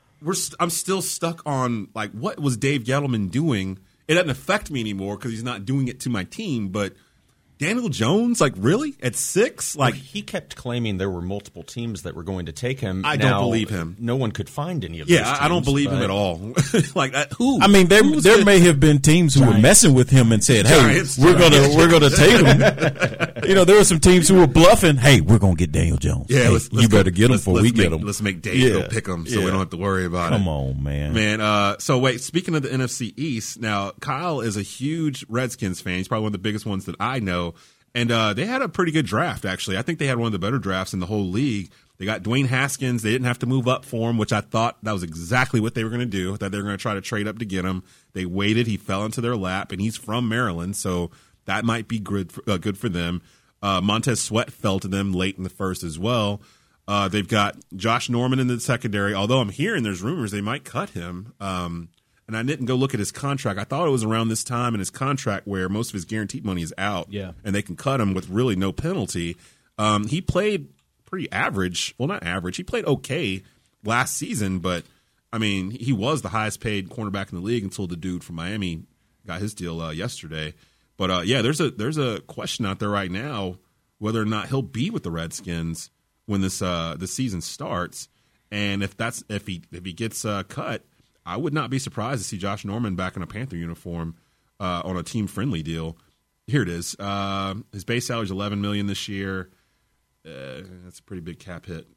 I'm still stuck on like, what was Dave Gettleman doing? It doesn't affect me anymore because he's not doing it to my team, but. Daniel Jones, like, really? At 6? Like, he kept claiming there were multiple teams that were going to take him. I don't believe him. No one could find any of those teams. I don't believe him at all. Like, who? I mean, there may have been teams who were messing with him and said, "Hey, we're gonna take him." There were some teams who were bluffing. Hey, we're gonna get Daniel Jones. Yeah, hey, you better get him before we get him. Let's make Dave go pick him, so we don't have to worry about it. Come on, man. So wait, speaking of the NFC East, now Kyle is a huge Redskins fan. He's probably one of the biggest ones that I know. And they had a pretty good draft, actually. I think they had one of the better drafts in the whole league. They got Dwayne Haskins. They didn't have to move up for him, which I thought that was exactly what they were going to do. I thought they were going to try to trade up to get him. They waited. He fell into their lap, and he's from Maryland, so that might be good for them. Montez Sweat fell to them late in the first as well. They've got Josh Norman in the secondary, although I'm hearing there's rumors they might cut him. And I didn't go look at his contract. I thought it was around this time in his contract where most of his guaranteed money is out. Yeah. And they can cut him with really no penalty. He played pretty average. Well, not average. He played okay last season, but, I mean, he was the highest paid cornerback in the league until the dude from Miami got his deal yesterday. But, there's a question out there right now whether or not he'll be with the Redskins when this season starts. And if he gets cut, I would not be surprised to see Josh Norman back in a Panther uniform on a team-friendly deal. Here it is. His base salary is $11 million this year. That's a pretty big cap hit.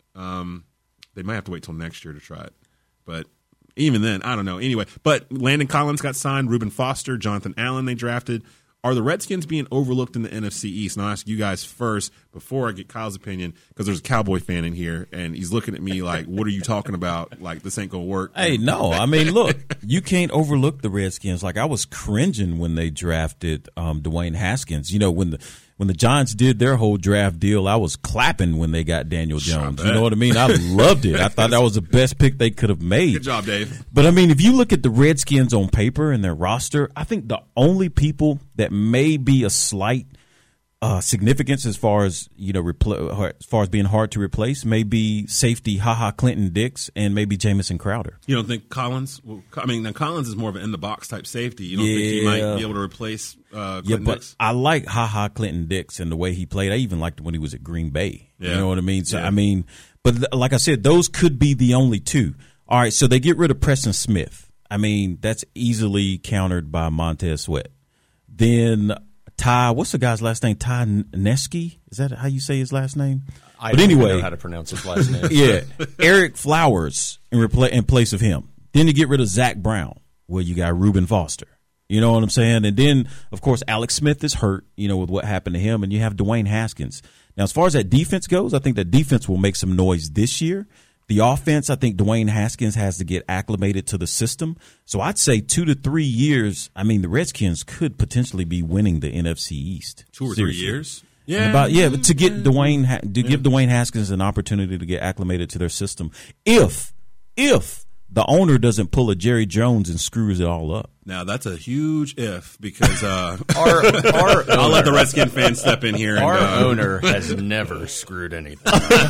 They might have to wait till next year to try it. But even then, I don't know. Anyway, but Landon Collins got signed. Reuben Foster, Jonathan Allen they drafted. Are the Redskins being overlooked in the NFC East? And I'll ask you guys first before I get Kyle's opinion, because there's a Cowboy fan in here, and he's looking at me like, what are you talking about? Like, this ain't going to work. Hey, no. I mean, look, you can't overlook the Redskins. Like, I was cringing when they drafted Dwayne Haskins. When the Giants did their whole draft deal, I was clapping when they got Daniel Jones. You know what I mean? I loved it. I thought that was the best pick they could have made. Good job, Dave. But, I mean, if you look at the Redskins on paper and their roster, I think the only people that may be a slight significance as far as as far as being hard to replace may be safety Clinton Dix and maybe Jamison Crowder. You don't think Collins? Now Collins is more of an in the box type safety. You don't think he might be able to replace Clinton Dix? I like Clinton Dix and the way he played. I even liked it when he was at Green Bay. Yeah. You know what I mean? So but like I said, those could be the only two. All right, so they get rid of Preston Smith. I mean, that's easily countered by Montez Sweat. Then Ty, what's the guy's last name? Ty Neski? Is that how you say his last name? I don't even know how to pronounce his last name. Yeah. Eric Flowers in place of him. Then you get rid of Zach Brown. Well, you got Reuben Foster. You know what I'm saying? And then, of course, Alex Smith is hurt, with what happened to him. And you have Dwayne Haskins. Now, as far as that defense goes, I think that defense will make some noise this year. The offense, I think Dwayne Haskins has to get acclimated to the system. So I'd say 2 to 3 years. I mean, the Redskins could potentially be winning the NFC East. 2 or 3 years? Yeah. But to give Dwayne Haskins an opportunity to get acclimated to their system. If the owner doesn't pull a Jerry Jones and screws it all up. Now that's a huge if because our I'll let the Redskin fans step in here. Our owner has never screwed anything.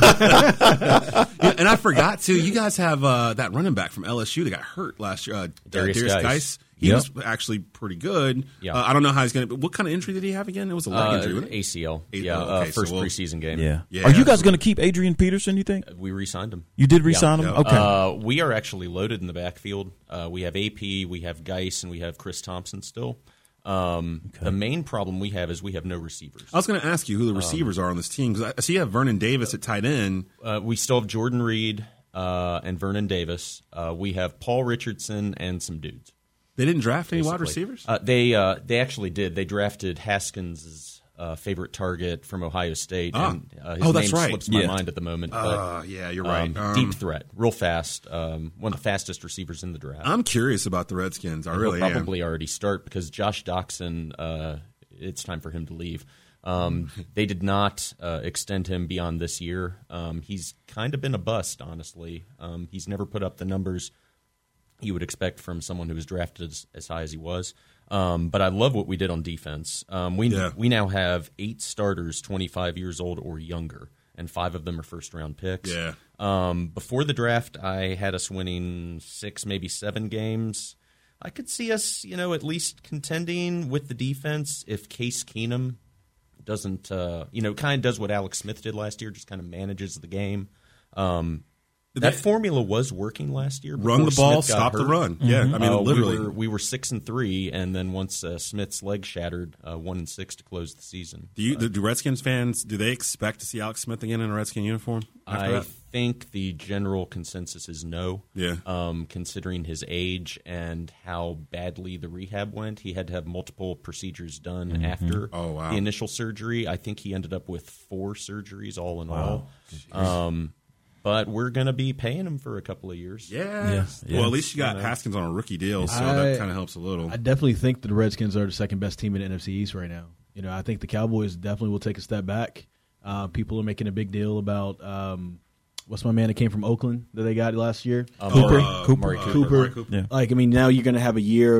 And I forgot to. You guys have that running back from LSU that got hurt last year, Darius Geis. He was actually pretty good. Yeah. I don't know how he's going to. What kind of injury did he have again? It was a leg injury, wasn't it? ACL. Okay, first preseason game. Yeah. Are you guys going to keep Adrian Peterson, you think? We re-signed him. You did re-sign him? Yeah. Okay. We are actually loaded in the backfield. We have AP, we have Geis, and we have Chris Thompson still. The main problem we have is we have no receivers. I was going to ask you who the receivers are on this team because I see you have Vernon Davis at tight end. We still have Jordan Reed and Vernon Davis. We have Paul Richardson and some dudes. They didn't draft any wide receivers? They actually did. They drafted Haskins' favorite target from Ohio State. And, his name slips my mind at the moment. But, you're right. Deep threat, real fast. One of the fastest receivers in the draft. I'm curious about the Redskins. I really am. He'll probably already start because Josh Doxson, it's time for him to leave. They did not extend him beyond this year. He's kind of been a bust, honestly. He's never put up the numbers you would expect from someone who was drafted as high as he was. But I love what we did on defense. We now have 8 starters 25 years old or younger, and 5 of them are first-round picks. Yeah. Before the draft, I had us winning 6, maybe 7 games. I could see us, at least contending with the defense if Case Keenum doesn't, kind of does what Alex Smith did last year, just kind of manages the game. That formula was working last year. Run the ball, stop the run. Yeah, I mean, literally. We were 6-3, and then once Smith's leg shattered, 1-6 to close the season. Do Redskins fans, do they expect to see Alex Smith again in a Redskin uniform after that? I think the general consensus is no. Yeah. Considering his age and how badly the rehab went, he had to have multiple procedures done after the initial surgery. I think he ended up with 4 surgeries all in all. But we're going to be paying him for a couple of years. Yeah. Well, at least you got Haskins on a rookie deal, so that kind of helps a little. I definitely think that the Redskins are the second best team in the NFC East right now. I think the Cowboys definitely will take a step back. People are making a big deal about what's my man that came from Oakland that they got last year? Cooper. Yeah. Now you're going to have a year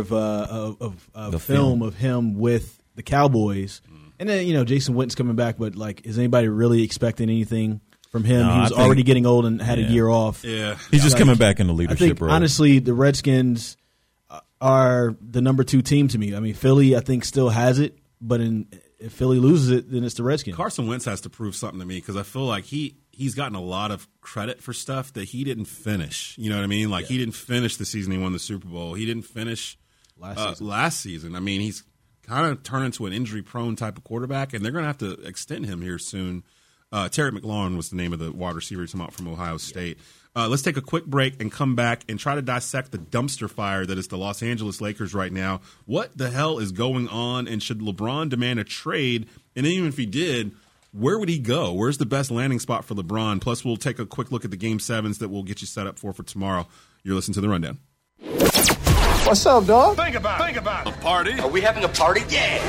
of film of him with the Cowboys. And then, Jason Witten's coming back, but, is anybody really expecting anything from him? No, he was already getting old and had a year off. Yeah. He's just coming back in the leadership role. Honestly, the Redskins are the number 2 team to me. Philly, I think, still has it, but if Philly loses it, then it's the Redskins. Carson Wentz has to prove something to me because I feel like he's gotten a lot of credit for stuff that he didn't finish. You know what I mean? He didn't finish the season he won the Super Bowl. He didn't finish last season. He's kind of turned into an injury-prone type of quarterback, and they're going to have to extend him here soon. Terry McLaurin was the name of the wide receiver he came out from Ohio State. Let's take a quick break and come back and try to dissect the dumpster fire that is the Los Angeles Lakers right now. What the hell is going on, and should LeBron demand a trade? And even if he did, where would he go? Where's the best landing spot for LeBron? Plus, we'll take a quick look at the Game 7s that we'll get you set up for tomorrow. You're listening to The Rundown. What's up, dog? Think about it. A party? Are we having a party? Yeah!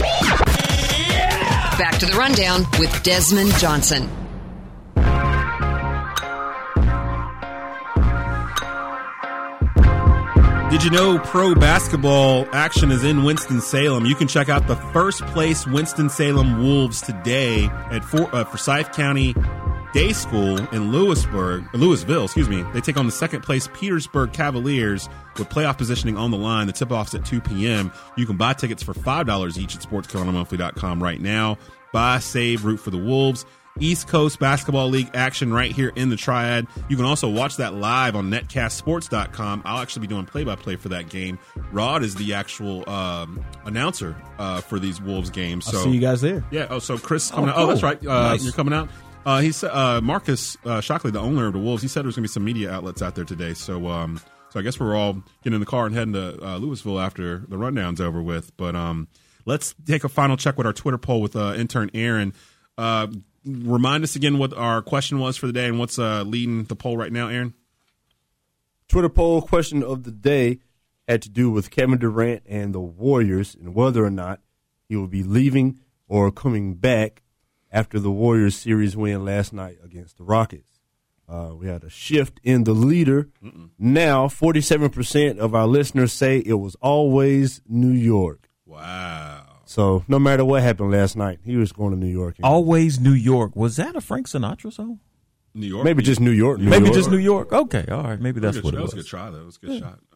Back to the Rundown with Desmond Johnson. Did you know pro basketball action is in Winston-Salem? You can check out the first place Winston-Salem Wolves today at Forsyth County Day School in Louisville. They take on the second place Petersburg Cavaliers with playoff positioning on the line. The tip-off's at 2 p.m. You can buy tickets for $5 each at sportscalimonthly.com right now. Buy, save, root for the Wolves. East Coast Basketball League action right here in the Triad. You can also watch that live on netcastsports.com. I'll actually be doing play-by-play for that game. Rod is the actual announcer for these Wolves games. So I'll see you guys there. Yeah. Oh, so Chris coming out. Cool. Oh, that's right. Nice. You're coming out. He said Marcus Shockley, the owner of the Wolves, he said there's going to be some media outlets out there today. So I guess we're all getting in the car and heading to Louisville after the rundown's over with. But let's take a final check with our Twitter poll with intern Aaron. Remind us again what our question was for the day and what's leading the poll right now, Aaron. Twitter poll question of the day had to do with Kevin Durant and the Warriors and whether or not he will be leaving or coming back after the Warriors series win last night against the Rockets. We had a shift in the leader. Now, 47% of our listeners say it was always New York. Wow. So no matter what happened last night, he was going to New York. Always New York. Was that a Frank Sinatra song? New York? Maybe just New York. Maybe just New York. Okay, all right. Maybe that's what it was. That was a good try, though. It was a good shot.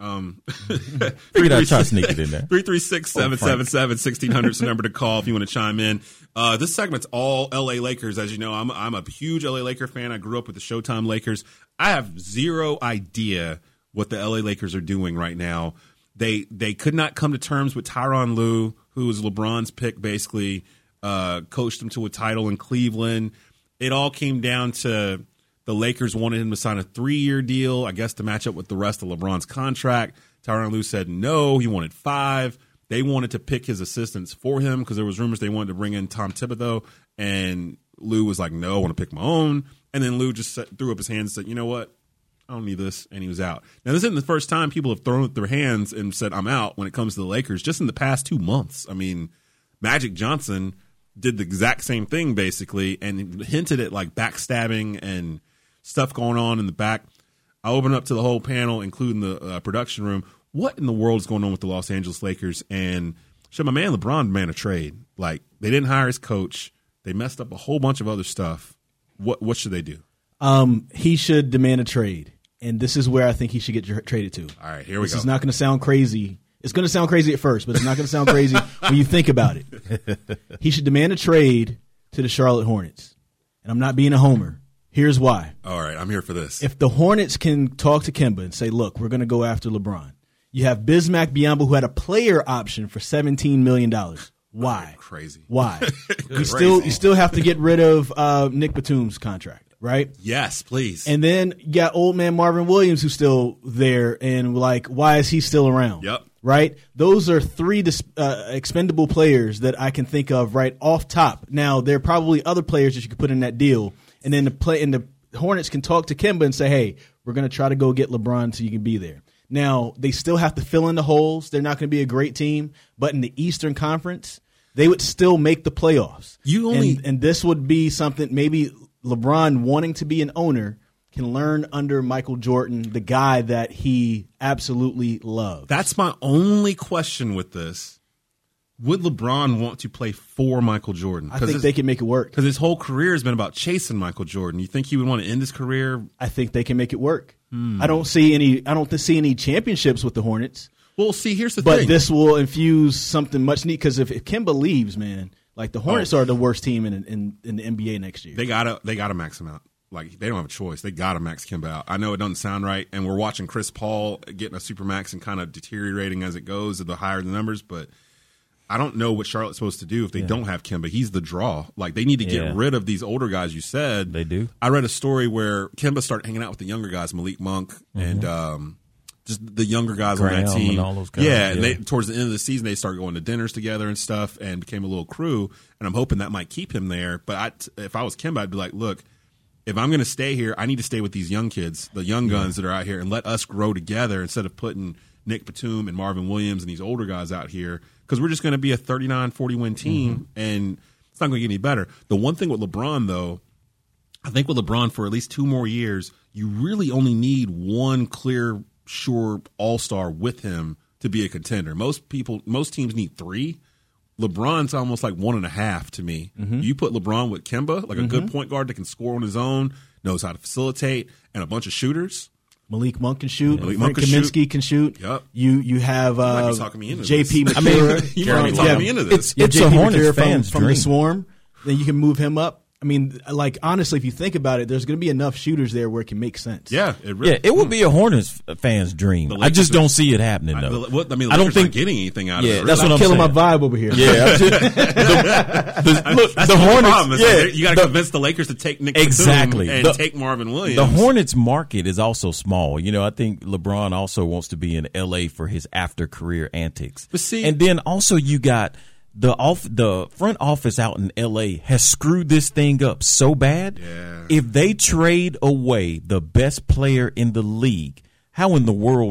Figured I'd try to sneak it in there. 336-777-1600 is the number to call if you want to chime in. This segment's all L.A. Lakers. As you know, I'm a huge L.A. Laker fan. I grew up with the Showtime Lakers. I have zero idea what the L.A. Lakers are doing right now. They could not come to terms with Tyronn Lue, who was LeBron's pick, basically, coached them to a title in Cleveland. It all came down to the Lakers wanted him to sign a 3-year deal, I guess, to match up with the rest of LeBron's contract. Tyronn Lue said no. He wanted 5. They wanted to pick his assistants for him because there was rumors they wanted to bring in Tom Thibodeau, and Lue was like, no, I want to pick my own. And then Lue just threw up his hands and said, you know what? I don't need this, and he was out. Now, this isn't the first time people have thrown up their hands and said, I'm out when it comes to the Lakers, just in the past 2 months. I mean, Magic Johnson did the exact same thing, basically, and hinted at, like, backstabbing and stuff going on in the back. I opened up to the whole panel, including the production room. What in the world is going on with the Los Angeles Lakers? And should my man LeBron demand a trade? Like, they didn't hire his coach. They messed up a whole bunch of other stuff. What should they do? He should demand a trade. And this is where I think he should get traded to. All right, here we go. This is not going to sound crazy. It's going to sound crazy at first, but it's not going to sound crazy when you think about it. He should demand a trade to the Charlotte Hornets. And I'm not being a homer. Here's why. All right, I'm here for this. If the Hornets can talk to Kemba and say, look, we're going to go after LeBron. You have Bismack Biyombo, who had a player option for $17 million. Why? Crazy. Why? You still have to get rid of Nick Batum's contract. Right? Yes, please. And then you got old man Marvin Williams who's still there, and like, why is he still around? Yep. Right? Those are 3 expendable players that I can think of right off top. Now, there are probably other players that you could put in that deal, and then the Hornets can talk to Kemba and say, hey, we're going to try to go get LeBron so you can be there. Now, they still have to fill in the holes. They're not going to be a great team, but in the Eastern Conference, they would still make the playoffs. And this would be something maybe LeBron, wanting to be an owner, can learn under Michael Jordan, the guy that he absolutely loves. That's my only question with this. Would LeBron want to play for Michael Jordan? I think they can make it work. Because his whole career has been about chasing Michael Jordan. You think he would want to end his career? I think they can make it work. I don't see any championships with the Hornets. Well, see, here's the thing. But this will infuse something much neat, because if Kemba leaves, man, like the Hornets are the worst team in the NBA next year. They gotta max him out. Like, they don't have a choice. They gotta max Kemba out. I know it doesn't sound right, and we're watching Chris Paul getting a supermax and kind of deteriorating as it goes, the higher the numbers. But I don't know what Charlotte's supposed to do if they don't have Kemba. He's the draw. Like, they need to get rid of these older guys. You said they do. I read a story where Kemba started hanging out with the younger guys, Malik Monk and just the younger guys Graham on that team. And all those guys. And they, towards the end of the season, they started going to dinners together and stuff, and became a little crew. And I'm hoping that might keep him there. But if I was Kemba, I'd be like, look, if I'm going to stay here, I need to stay with these young kids, the young guns that are out here, and let us grow together instead of putting Nick Batum and Marvin Williams and these older guys out here, because we're just going to be a 39-40 win team, and it's not going to get any better. The one thing with LeBron, though, I think with LeBron for at least 2 more years, you really only need one clear, sure all-star with him to be a contender. Most teams need 3. LeBron's almost like 1.5 to me. You put LeBron with Kemba, like a good point guard that can score on his own, knows how to facilitate, and a bunch of shooters. Malik Monk can shoot. Frank Kaminsky can shoot. Yep. You have JP this. Matura. You might be talking me into this. It's a Hornets fan's from dream. the Swarm. Then you can move him up. I mean, like, honestly, if you think about it, there's going to be enough shooters there where it can make sense. Yeah, it would be a Hornets fan's dream. I just don't see it happening, though. I don't think getting anything out of it. That's what I'm killing my vibe over here. Yeah, the Hornets. Yeah, you got to convince the Lakers to take Nick Batum and take Marvin Williams. The Hornets market is also small. You know, I think LeBron also wants to be in LA for his after career antics. But see, and then also you got the front office out in LA has screwed this thing up so bad. Yeah. If they trade away the best player in the league, how in the world will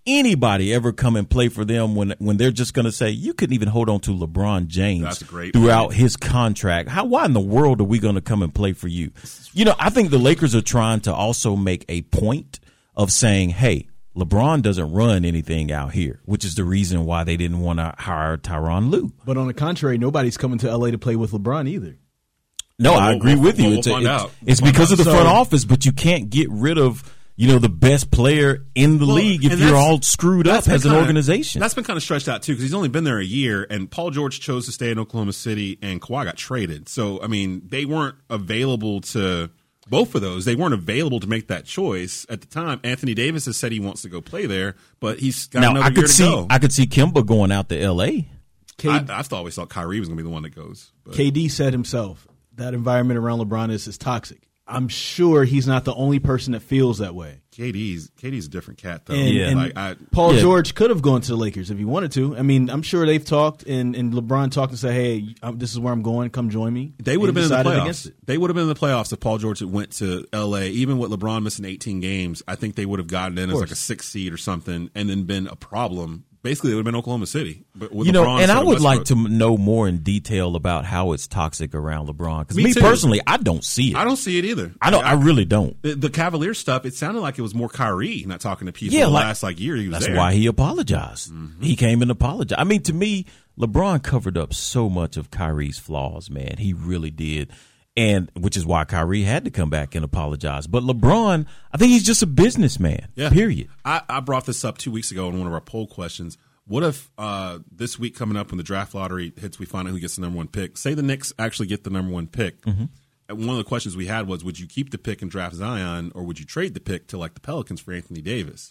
anybody ever come and play for them when they're just going to say, you couldn't even hold on to LeBron James throughout his contract? Why in the world are we going to come and play for you? I think the Lakers are trying to also make a point of saying, hey, LeBron doesn't run anything out here, which is the reason why they didn't want to hire Tyronn Lue. But on the contrary, nobody's coming to L.A. to play with LeBron either. No, I agree with you. It's because of the front office, but you can't get rid of the best player in the league if you're all screwed up as an organization. That's been kind of stretched out, too, because he's only been there a year, and Paul George chose to stay in Oklahoma City, and Kawhi got traded. So, they weren't available to – both of those. They weren't available to make that choice at the time. Anthony Davis has said he wants to go play there, but he's got another year to go. I could see Kemba going out to L.A. I've always thought Kyrie was going to be the one that goes. But. KD said himself that environment around LeBron is toxic. I'm sure he's not the only person that feels that way. KD's a different cat, though. And Paul George could have gone to the Lakers if he wanted to. I'm sure they've talked, and LeBron talked and said, hey, this is where I'm going. Come join me. They would have been in the playoffs. They would have been in the playoffs if Paul George had went to L.A. Even with LeBron missing 18 games, I think they would have gotten in as like a 6th seed or something and then been a problem. Basically, it would have been Oklahoma City. But with LeBron, and I would like to know more in detail about how it's toxic around LeBron. Because me personally, I don't see it. I don't see it either. I really don't. The Cavaliers stuff, it sounded like it was more Kyrie not talking to people the last year he was that's there. That's why he apologized. Mm-hmm. He came and apologized. To me, LeBron covered up so much of Kyrie's flaws, man. He really did. And which is why Kyrie had to come back and apologize. But LeBron, I think he's just a businessman, period. I brought this up 2 weeks ago in one of our poll questions. What if this week coming up when the draft lottery hits, we find out who gets the number 1 pick? Say the Knicks actually get the number 1 pick. Mm-hmm. And one of the questions we had was, would you keep the pick and draft Zion, or would you trade the pick to like the Pelicans for Anthony Davis?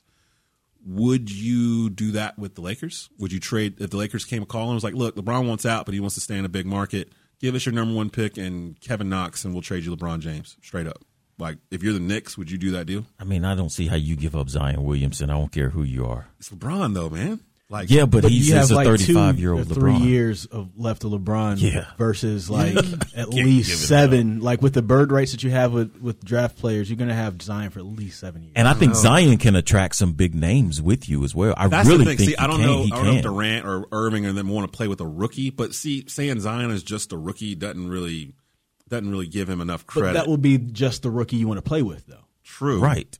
Would you do that with the Lakers? Would you trade if the Lakers came a call and was like, look, LeBron wants out, but he wants to stay in a big market. Give us your number 1 pick and Kevin Knox, and we'll trade you LeBron James straight up. Like, if you're the Knicks, would you do that deal? I don't see how you give up Zion Williamson. I don't care who you are. It's LeBron, though, man. But he's a 35-year-old LeBron. 3 years left of LeBron versus at least 7. Like with the bird rights that you have with draft players, you're going to have Zion for at least 7 years. And I think Zion can attract some big names with you as well. That's really the thing. think See, I don't know if Durant or Irving and them want to play with a rookie, but saying Zion is just a rookie doesn't really give him enough credit. But that will be just the rookie you want to play with, though. True. Right.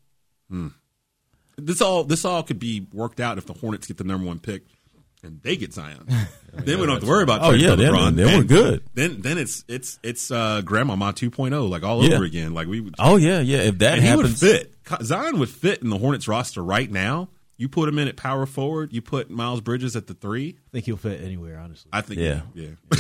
This all could be worked out if the Hornets get the number 1 pick and they get Zion. Then we don't have to worry about trading LeBron. Then we're good. Then it's Grandmama 2.0 like all over again. Like we would. If that happens, he would fit. Zion would fit in the Hornets roster right now. You put him in at power forward. You put Miles Bridges at the 3. I think he'll fit anywhere, honestly. I think, yeah.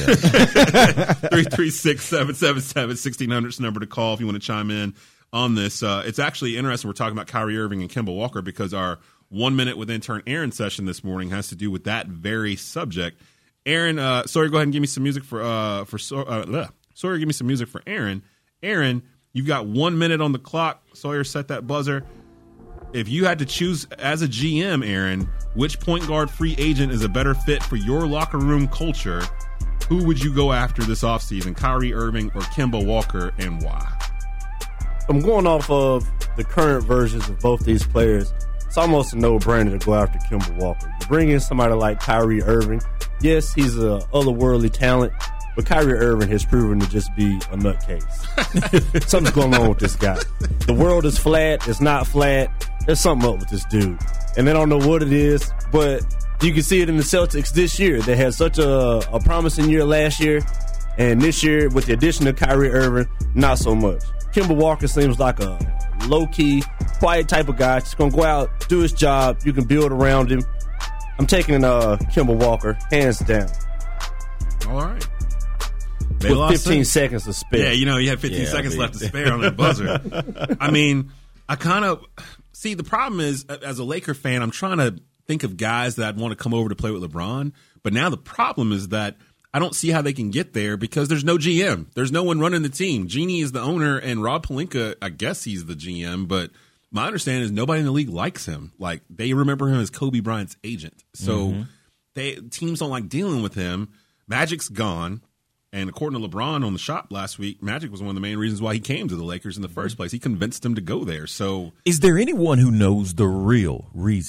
336-777-1600 is the number to call if you want to chime in on this. It's actually interesting. We're talking about Kyrie Irving and Kemba Walker because our 1 Minute with Intern Aaron session this morning has to do with that very subject. Aaron, Sawyer, go ahead and give me some music Sawyer, give me some music for Aaron. Aaron, you've got 1 minute on the clock. Sawyer, set that buzzer. If you had to choose as a GM, Aaron, which point guard free agent is a better fit for your locker room culture, who would you go after this offseason, Kyrie Irving or Kemba Walker, and why? I'm going off of the current versions of both these players. It's almost a no-brainer to go after Kemba Walker. You bring in somebody like Kyrie Irving. Yes, he's a otherworldly talent, but Kyrie Irving has proven to just be a nutcase. Something's going on with this guy. The world is flat. It's not flat. There's something up with this dude. And they don't know what it is, but you can see it in the Celtics this year. They had such a promising year last year, and this year, with the addition of Kyrie Irving, not so much. Kemba Walker seems like a low-key, quiet type of guy. Just going to go out, do his job. You can build around him. I'm taking Kemba Walker, hands down. All right. With 15 seconds to spare. Yeah, you had 15 seconds left to spare on that buzzer. I kind of see the problem is, as a Laker fan, I'm trying to think of guys that I'd want to come over to play with LeBron. But now the problem is that I don't see how they can get there because there's no GM. There's no one running the team. Jeannie is the owner, and Rob Pelinka, I guess he's the GM, but my understanding is nobody in the league likes him. Like, they remember him as Kobe Bryant's agent. So teams don't like dealing with him. Magic's gone. And according to LeBron on the Shop last week, Magic was one of the main reasons why he came to the Lakers in the first place. He convinced them to go there. So, is there anyone who knows the real reason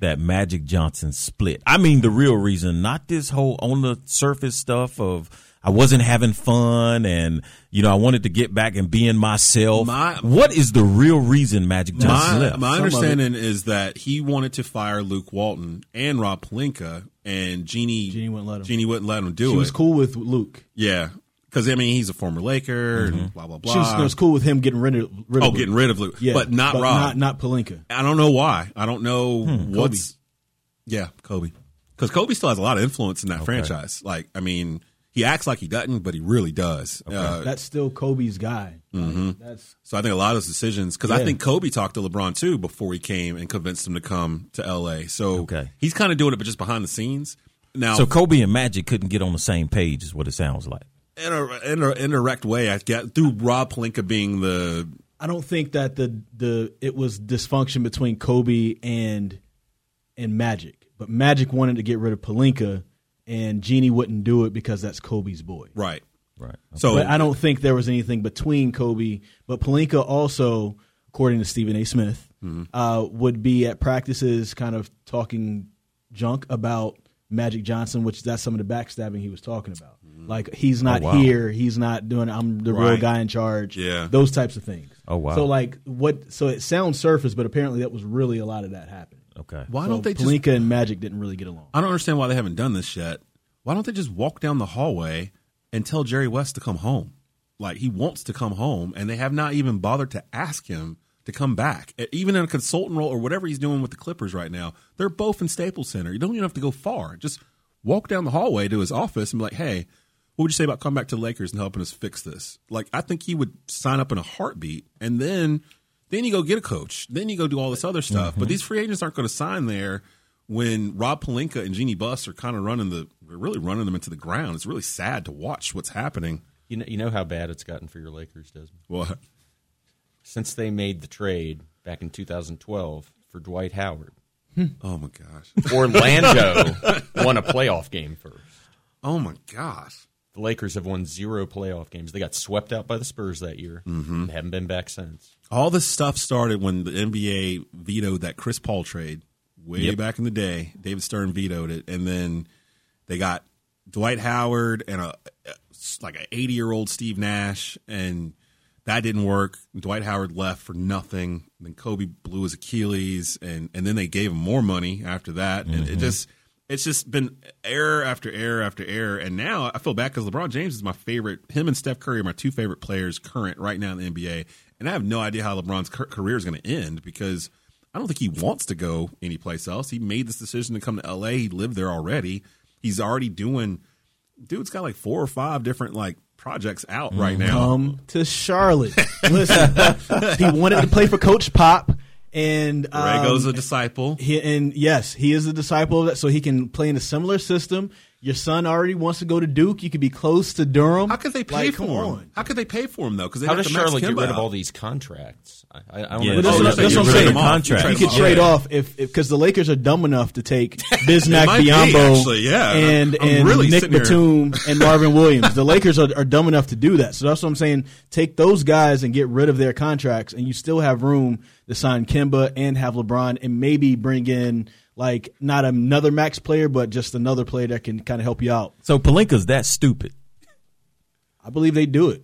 that Magic Johnson split. I mean, the real reason, not this whole on the surface stuff of I wasn't having fun and, I wanted to get back and be in myself. What is the real reason Magic Johnson left? My understanding is that he wanted to fire Luke Walton and Rob Pelinka, and Jeannie wouldn't let him do it. She was cool with Luke. Yeah. Because, he's a former Laker and blah, blah, blah. She was cool with him getting rid of Luke. Getting rid of Luke. Yeah, but not Rob. Not Pelinka. I don't know why. I don't know what's. Kobe. Yeah, Kobe. Because Kobe still has a lot of influence in that franchise. He acts like he doesn't, but he really does. Okay. That's still Kobe's guy. So I think a lot of those decisions, because I think Kobe talked to LeBron too before he came and convinced him to come to L.A. So he's kind of doing it, but just behind the scenes. Now, so Kobe and Magic couldn't get on the same page, is what it sounds like. In an indirect way, I get through Rob Pelinka being the. I don't think that it was dysfunction between Kobe and Magic, but Magic wanted to get rid of Pelinka. And Jeannie wouldn't do it because that's Kobe's boy. Right. Okay. So but I don't think there was anything between Kobe. But Pelinka also, according to Stephen A. Smith, would be at practices kind of talking junk about Magic Johnson, which that's some of the backstabbing he was talking about. Like, he's not here. He's not doing I'm the real guy in charge. Yeah. Those types of things. Oh, wow. So it sounds surface, but apparently that was really a lot of that happening. Okay. Why don't they Pelinka and Magic didn't really get along. I don't understand why they haven't done this yet. Why don't they just walk down the hallway and tell Jerry West to come home? Like, he wants to come home, and they have not even bothered to ask him to come back. Even in a consultant role or whatever he's doing with the Clippers right now, they're both in Staples Center. You don't even have to go far. Just walk down the hallway to his office and be like, hey, what would you say about coming back to the Lakers and helping us fix this? Like, I think he would sign up in a heartbeat, and then you go get a coach. Then you go do all this other stuff. But these free agents aren't going to sign there when Rob Pelinka and Jeannie Buss are kind of running them into the ground. It's really sad to watch what's happening. You know how bad it's gotten for your Lakers, Desmond? What? Since they made the trade back in 2012 for Dwight Howard. Oh, my gosh. Orlando won a playoff game first. Oh, my gosh. The Lakers have won 0 playoff games. They got swept out by the Spurs that year. And haven't been back since. All this stuff started when the NBA vetoed that Chris Paul trade way back in the day. David Stern vetoed it. And then they got Dwight Howard and an 80-year-old Steve Nash, and that didn't work. Dwight Howard left for nothing. Then Kobe blew his Achilles, and then they gave him more money after that. And it's just been error after error after error. And now I feel bad because LeBron James is my favorite. Him and Steph Curry are my two favorite players current right now in the NBA. And I have no idea how LeBron's career is going to end because I don't think he wants to go anyplace else. He made this decision to come to L.A. He lived there already. He's already doing – dude's got like 4 or 5 different projects out right now. Come to Charlotte. Listen, he wanted to play for Coach Pop. And Borrego's a disciple. He is a disciple of that, so he can play in a similar system. Your son already wants to go to Duke. You could be close to Durham. How could they pay for him? How could they pay for him though? Because how does Charlotte get rid of all these contracts? I don't know. That's what I'm saying. Contracts. You could trade off because the Lakers are dumb enough to take Bismack Biyombo and really Nick Batum and Marvin Williams. The Lakers are dumb enough to do that. So that's what I'm saying. Take those guys and get rid of their contracts, and you still have room to sign Kemba and have LeBron and maybe bring in not another max player, but just another player that can kind of help you out. So Pelinka's that stupid? I believe they do it.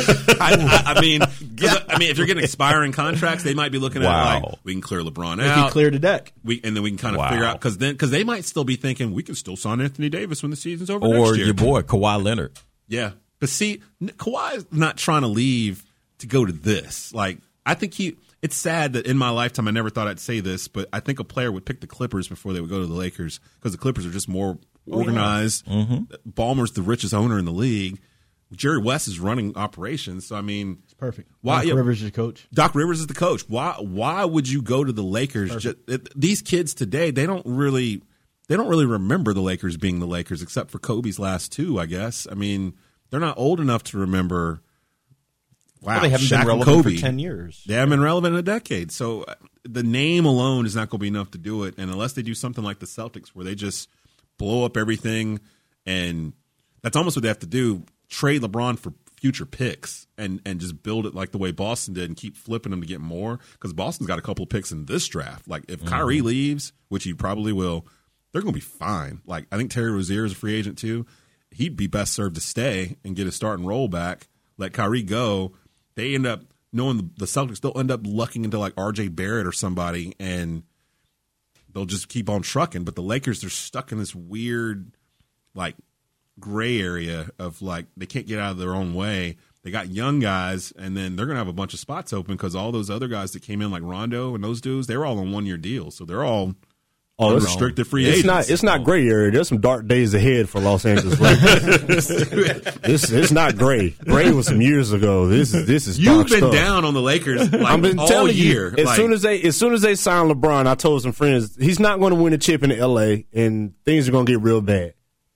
I mean, if you're getting expiring contracts, they might be looking at we can clear LeBron out. If he cleared the deck. And then we can kind of figure out because they might still be thinking we can still sign Anthony Davis when the season's over or next year. Your boy Kawhi Leonard. Yeah, but see, Kawhi is not trying to leave to go to this. I think it's sad that in my lifetime I never thought I'd say this, but I think a player would pick the Clippers before they would go to the Lakers because the Clippers are just more organized. Ballmer's the richest owner in the league. Jerry West is running operations, so I mean, it's perfect. Doc Rivers is the coach. Doc Rivers is the coach. Why would you go to the Lakers? These kids today, they don't really remember the Lakers being the Lakers, except for Kobe's last 2, I guess. I mean, they're not old enough to remember. Wow, they haven't been relevant for 10 years. They haven't been relevant in a decade. So the name alone is not going to be enough to do it. And unless they do something like the Celtics where they just blow up everything, and that's almost what they have to do, trade LeBron for future picks and just build it like the way Boston did and keep flipping them to get more, because Boston's got a couple of picks in this draft. Like if Kyrie leaves, which he probably will, they're going to be fine. Like I think Terry Rozier is a free agent too. He'd be best served to stay and get his start and roll back. Let Kyrie go. They end up knowing the Celtics. They'll end up lucking into like R.J. Barrett or somebody, and they'll just keep on trucking. But the Lakers, they're stuck in this weird, like, gray area of like they can't get out of their own way. They got young guys, and then they're going to have a bunch of spots open because all those other guys that came in, like Rondo and those dudes, they were all on 1-year deals, so they're all unrestricted free agents. It's not gray area. There's some dark days ahead for Los Angeles Lakers. It's not gray. Gray was some years ago. This is You've been stuff. Down on the Lakers like I've been all telling year. You, as soon as they sign LeBron, I told some friends he's not going to win a chip in L.A. and things are going to get real bad.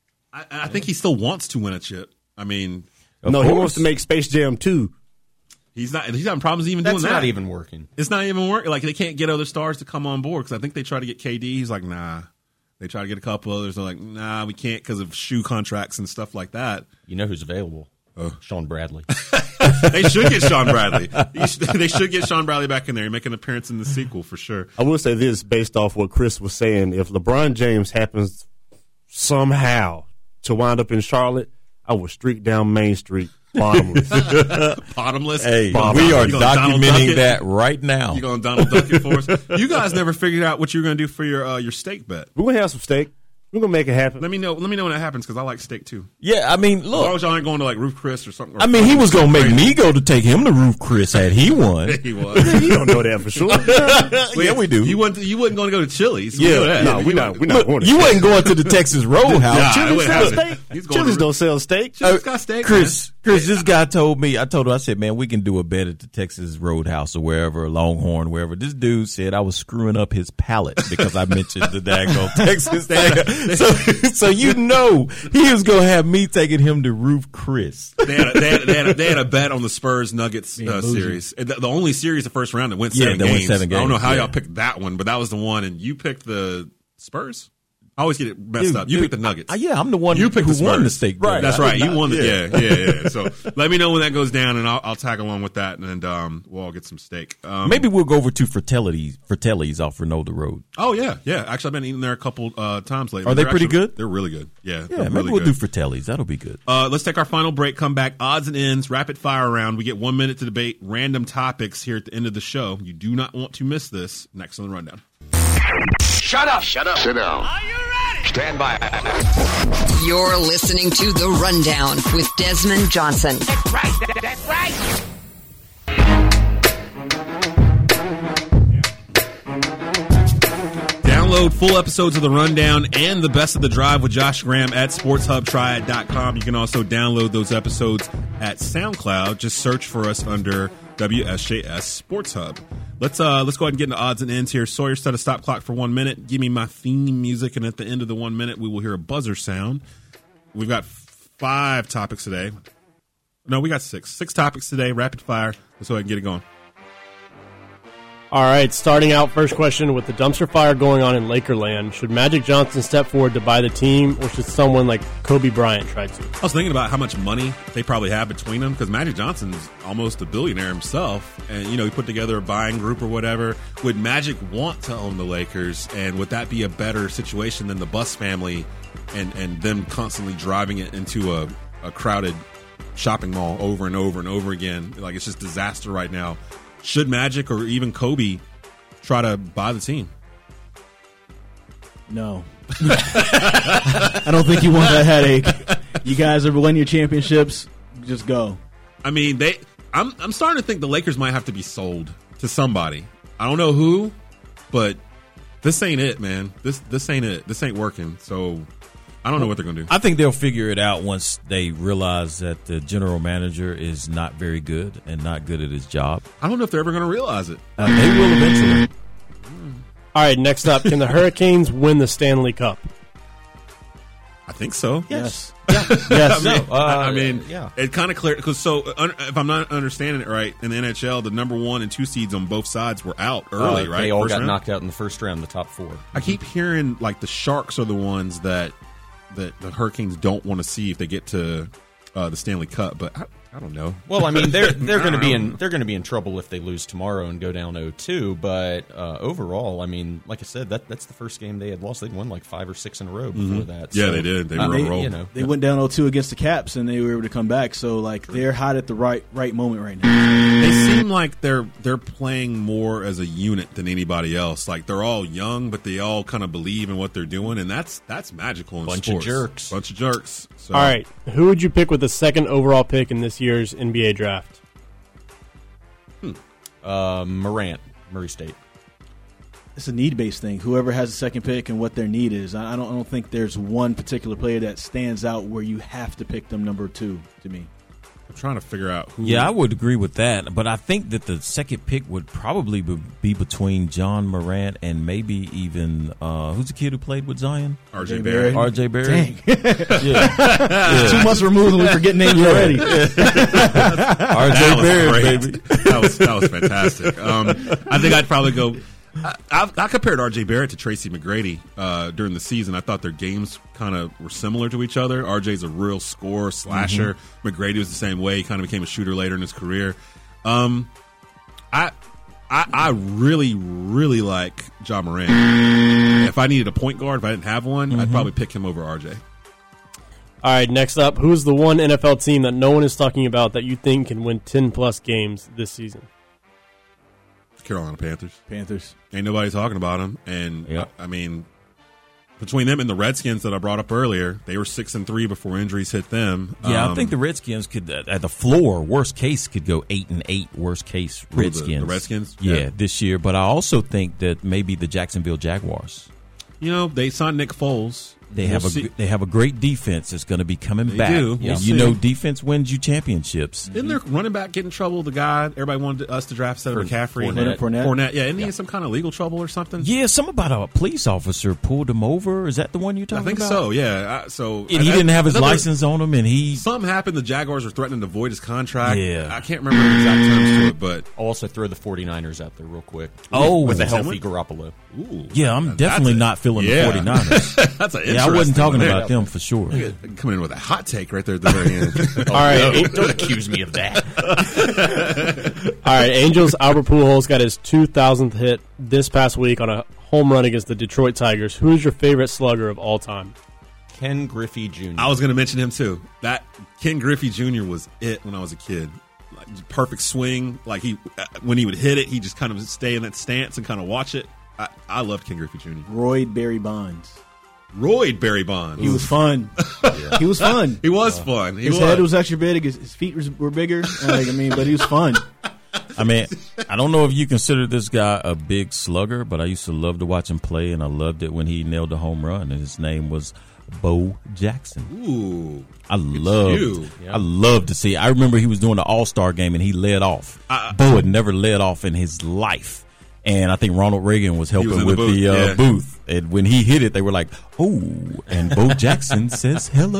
I think he still wants to win a chip. I mean, he wants to make Space Jam 2. He's having problems even That's doing that. not even working. It's not even working. Like they can't get other stars to come on board because I think they try to get KD. He's like, nah. They try to get a couple others. They're like, nah, we can't because of shoe contracts and stuff like that. You know who's available? Sean Bradley. They should get Sean Bradley. They should get Sean Bradley back in there and make an appearance in the sequel for sure. I will say this based off what Chris was saying. If LeBron James happens somehow to wind up in Charlotte, I will streak down Main Street bottomless. Bottomless? Hey, bottomless. we are documenting that right now. You're going to Donald Duck it for us? You guys never figured out what you're going to do for your steak bet. We're going to have some steak. We're going to make it happen. Let me know when that happens because I like steak too. Yeah, I mean, look. As long as y'all ain't going to like Ruth Chris or something. I mean, he was going to make me go to take him to Ruth Chris had he won. He was. You don't know that for sure. Yeah, we do. You wasn't going to go to Chili's. Yeah, no, we're not going to. You wasn't going to the Texas Roadhouse. Nah, Chili's sells steak. Chili's don't sell steak. Chili's got steak. Chris, this guy told me, I said, man, we can do a bet at the Texas Roadhouse or wherever, Longhorn, wherever. This dude said I was screwing up his palate because I mentioned the daggone Texas thing. So you know he was going to have me taking him to Ruth Chris. They had a bet on the Spurs Nuggets series. The only series the first round that went 7 games. Went 7 games. I don't know how y'all picked that one, but that was the one. And you picked the Spurs? I always get it messed up. You picked the Nuggets. Yeah, I'm the one who won the steak. Right. That's right. You won the yeah. So let me know when that goes down, and I'll tag along with that, and we'll all get some steak. Maybe we'll go over to Fratelli's off Rinaldi Road. Oh, yeah. Actually, I've been eating there a couple times lately. Are they pretty good? They're really good. Yeah, maybe we'll do Fratelli's. That'll be good. Let's take our final break, come back, odds and ends, rapid fire round. We get 1 minute to debate random topics here at the end of the show. You do not want to miss this. Next on the Rundown. Shut up. Sit down. Are you ready? Stand by. You're listening to The Rundown with Desmond Johnson. That's right. That's right. Download full episodes of The Rundown and the Best of the Drive with Josh Graham at SportsHubTriad.com. You can also download those episodes at SoundCloud. Just search for us under WSJS Sports Hub. Let's go ahead and get into odds and ends here. Sawyer, set a stop clock for 1 minute. Give me my theme music, and at the end of the 1 minute, we will hear a buzzer sound. We've got 5 topics today. No, we got 6. 6 topics today, rapid fire. Let's go ahead and get it going. All right, starting out, first question, with the dumpster fire going on in Lakerland, should Magic Johnson step forward to buy the team, or should someone like Kobe Bryant try to? I was thinking about how much money they probably have between them, because Magic Johnson's almost a billionaire himself, and he put together a buying group or whatever. Would Magic want to own the Lakers, and would that be a better situation than the Buss family and them constantly driving it into a crowded shopping mall over and over and over again? Like, it's just disaster right now. Should Magic or even Kobe try to buy the team? No. I don't think you want that headache. You guys ever win your championships? Just go. I mean, I'm starting to think the Lakers might have to be sold to somebody. I don't know who, but this ain't it, man. This ain't it. This ain't working. So I don't know what they're going to do. I think they'll figure it out once they realize that the general manager is not very good and not good at his job. I don't know if they're ever going to realize it. They will eventually. All right, next up, can the Hurricanes win the Stanley Cup? I think so. Yes. Yes. I mean, it kind of clear because if I'm not understanding it right, in the NHL, the number 1 and 2 seeds on both sides were out early, right? They all first got round? knocked out in the first round, the top 4. I keep hearing like the Sharks are the ones that the Hurricanes don't want to see if they get to the Stanley Cup, but I don't know. Well, I mean, they're going to be in trouble if they lose tomorrow and go down 0-2. But overall, I mean, like I said, that's the first game they had lost. They'd won like 5 or 6 in a row before that. Yeah, so, they did. They were on a roll. They went down 0-2 against the Caps, and they were able to come back. So, like, they're hot at the right moment right now. They seem like they're playing more as a unit than anybody else. Like, they're all young, but they all kind of believe in what they're doing, and that's magical in sports. Bunch of jerks. So. All right, who would you pick with the second overall pick in this year's NBA draft? Morant, Murray State. It's a need-based thing. Whoever has the second pick and what their need is. I don't think there's one particular player that stands out where you have to pick them number 2 to me. I'm trying to figure out who. Yeah, I would agree with that, but I think that the second pick would probably be between John Morant and maybe even who's the kid who played with Zion? RJ Barrett. RJ Barrett. Dang. Yeah. 2 months removed and we forget names already. RJ Barrett, baby. That was fantastic. I think I'd probably go. I compared RJ Barrett to Tracy McGrady during the season. I thought their games kind of were similar to each other. RJ's a real scorer, slasher. Mm-hmm. McGrady was the same way. He kind of became a shooter later in his career. I really, really like Ja Morant. If I needed a point guard, if I didn't have one, I'd probably pick him over RJ. All right, next up, who's the one NFL team that no one is talking about that you think can win 10-plus games this season? Carolina Panthers. Panthers. Ain't nobody talking about them. And, I mean, between them and the Redskins that I brought up earlier, they were 6-3 before injuries hit them. Yeah, I think the Redskins could, at the floor, worst case, could go 8-8. Worst case, Redskins. The Redskins? Yeah, this year. But I also think that maybe the Jacksonville Jaguars. You know, they signed Nick Foles. They have a great defense that's going to be coming back. Do. Yeah, you know, defense wins you championships. Isn't their running back get in trouble? The guy everybody wanted us to draft instead of McCaffrey. Fournette. Yeah, isn't he in some kind of legal trouble or something? Yeah, something about a police officer pulled him over. Is that the one you're talking about? I think so. Yeah. And he didn't have his license on him, and something happened. The Jaguars were threatening to void his contract. Yeah, I can't remember the exact terms to it, but I'll also throw the 49ers out there real quick. With a healthy Garoppolo. Ooh, yeah, I'm definitely not feeling the 49ers. That's an I wasn't talking about them for sure. Coming in with a hot take right there at the very end. All right, don't accuse me of that. All right, Angels Albert Pujols got his 2,000th hit this past week on a home run against the Detroit Tigers. Who is your favorite slugger of all time? Ken Griffey Jr. I was going to mention him too. That Ken Griffey Jr. was it when I was a kid. Like, perfect swing. Like when he would hit it, he just kind of stay in that stance and kind of watch it. I loved Ken Griffey Jr. Royd Barry Bonds. He was fun. He was fun. He was fun. His head was actually big. His feet were bigger. But he was fun. I mean, I don't know if you consider this guy a big slugger, but I used to love to watch him play, and I loved it when he nailed a home run, and his name was Bo Jackson. Ooh. I loved to see. I remember he was doing the All-Star game, and he led off. Bo had never led off in his life. And I think Ronald Reagan was helping with the booth. And when he hit it, they were like, "Oh!" And Bo Jackson says, "Hello."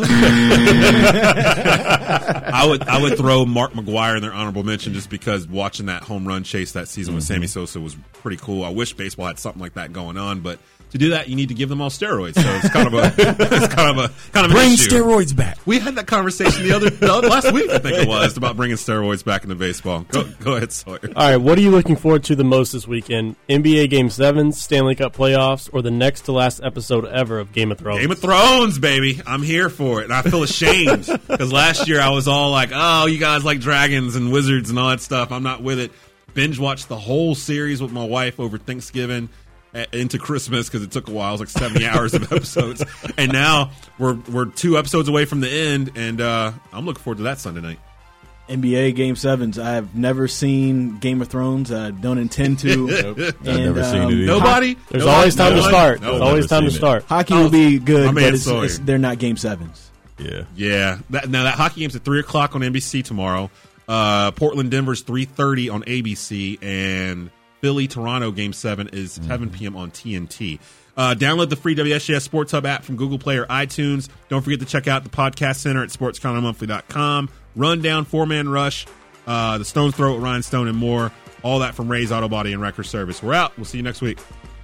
I would throw Mark McGwire in their honorable mention just because watching that home run chase that season with Sammy Sosa was pretty cool. I wish baseball had something like that going on, but to do that, you need to give them all steroids. So it's kind of an bring issue. Steroids back. We had that conversation the last week, I think it was, about bringing steroids back into baseball. Go ahead, Sawyer. All right, what are you looking forward to the most this weekend? NBA Game 7, Stanley Cup playoffs, or the next to last episode ever of Game of Thrones? Game of Thrones, baby. I'm here for it. And I feel ashamed because last year I was all like, oh, you guys like dragons and wizards and all that stuff. I'm not with it. Binge watched the whole series with my wife over Thanksgiving into Christmas because it took a while. It was like 70 hours of episodes. And now we're 2 episodes away from the end, and I'm looking forward to that Sunday night. NBA Game 7s. I've never seen Game of Thrones. I don't intend to. I've never seen it either. Nobody? There's always time to start. There's always time to start. Hockey will be good, but they're not Game 7s. Yeah. That hockey game's at 3 o'clock on NBC tomorrow. Portland, Denver's 3:30 on ABC, and Philly-Toronto Game 7 is 7 p.m. on TNT. Download the free WSJS Sports Hub app from Google Play or iTunes. Don't forget to check out the Podcast Center at sportscountermonthly.com. Rundown, 4-Man Rush, the Stone's Throw with Ryan Stone, and more. All that from Ray's Auto Body and Wrecker Service. We're out. We'll see you next week.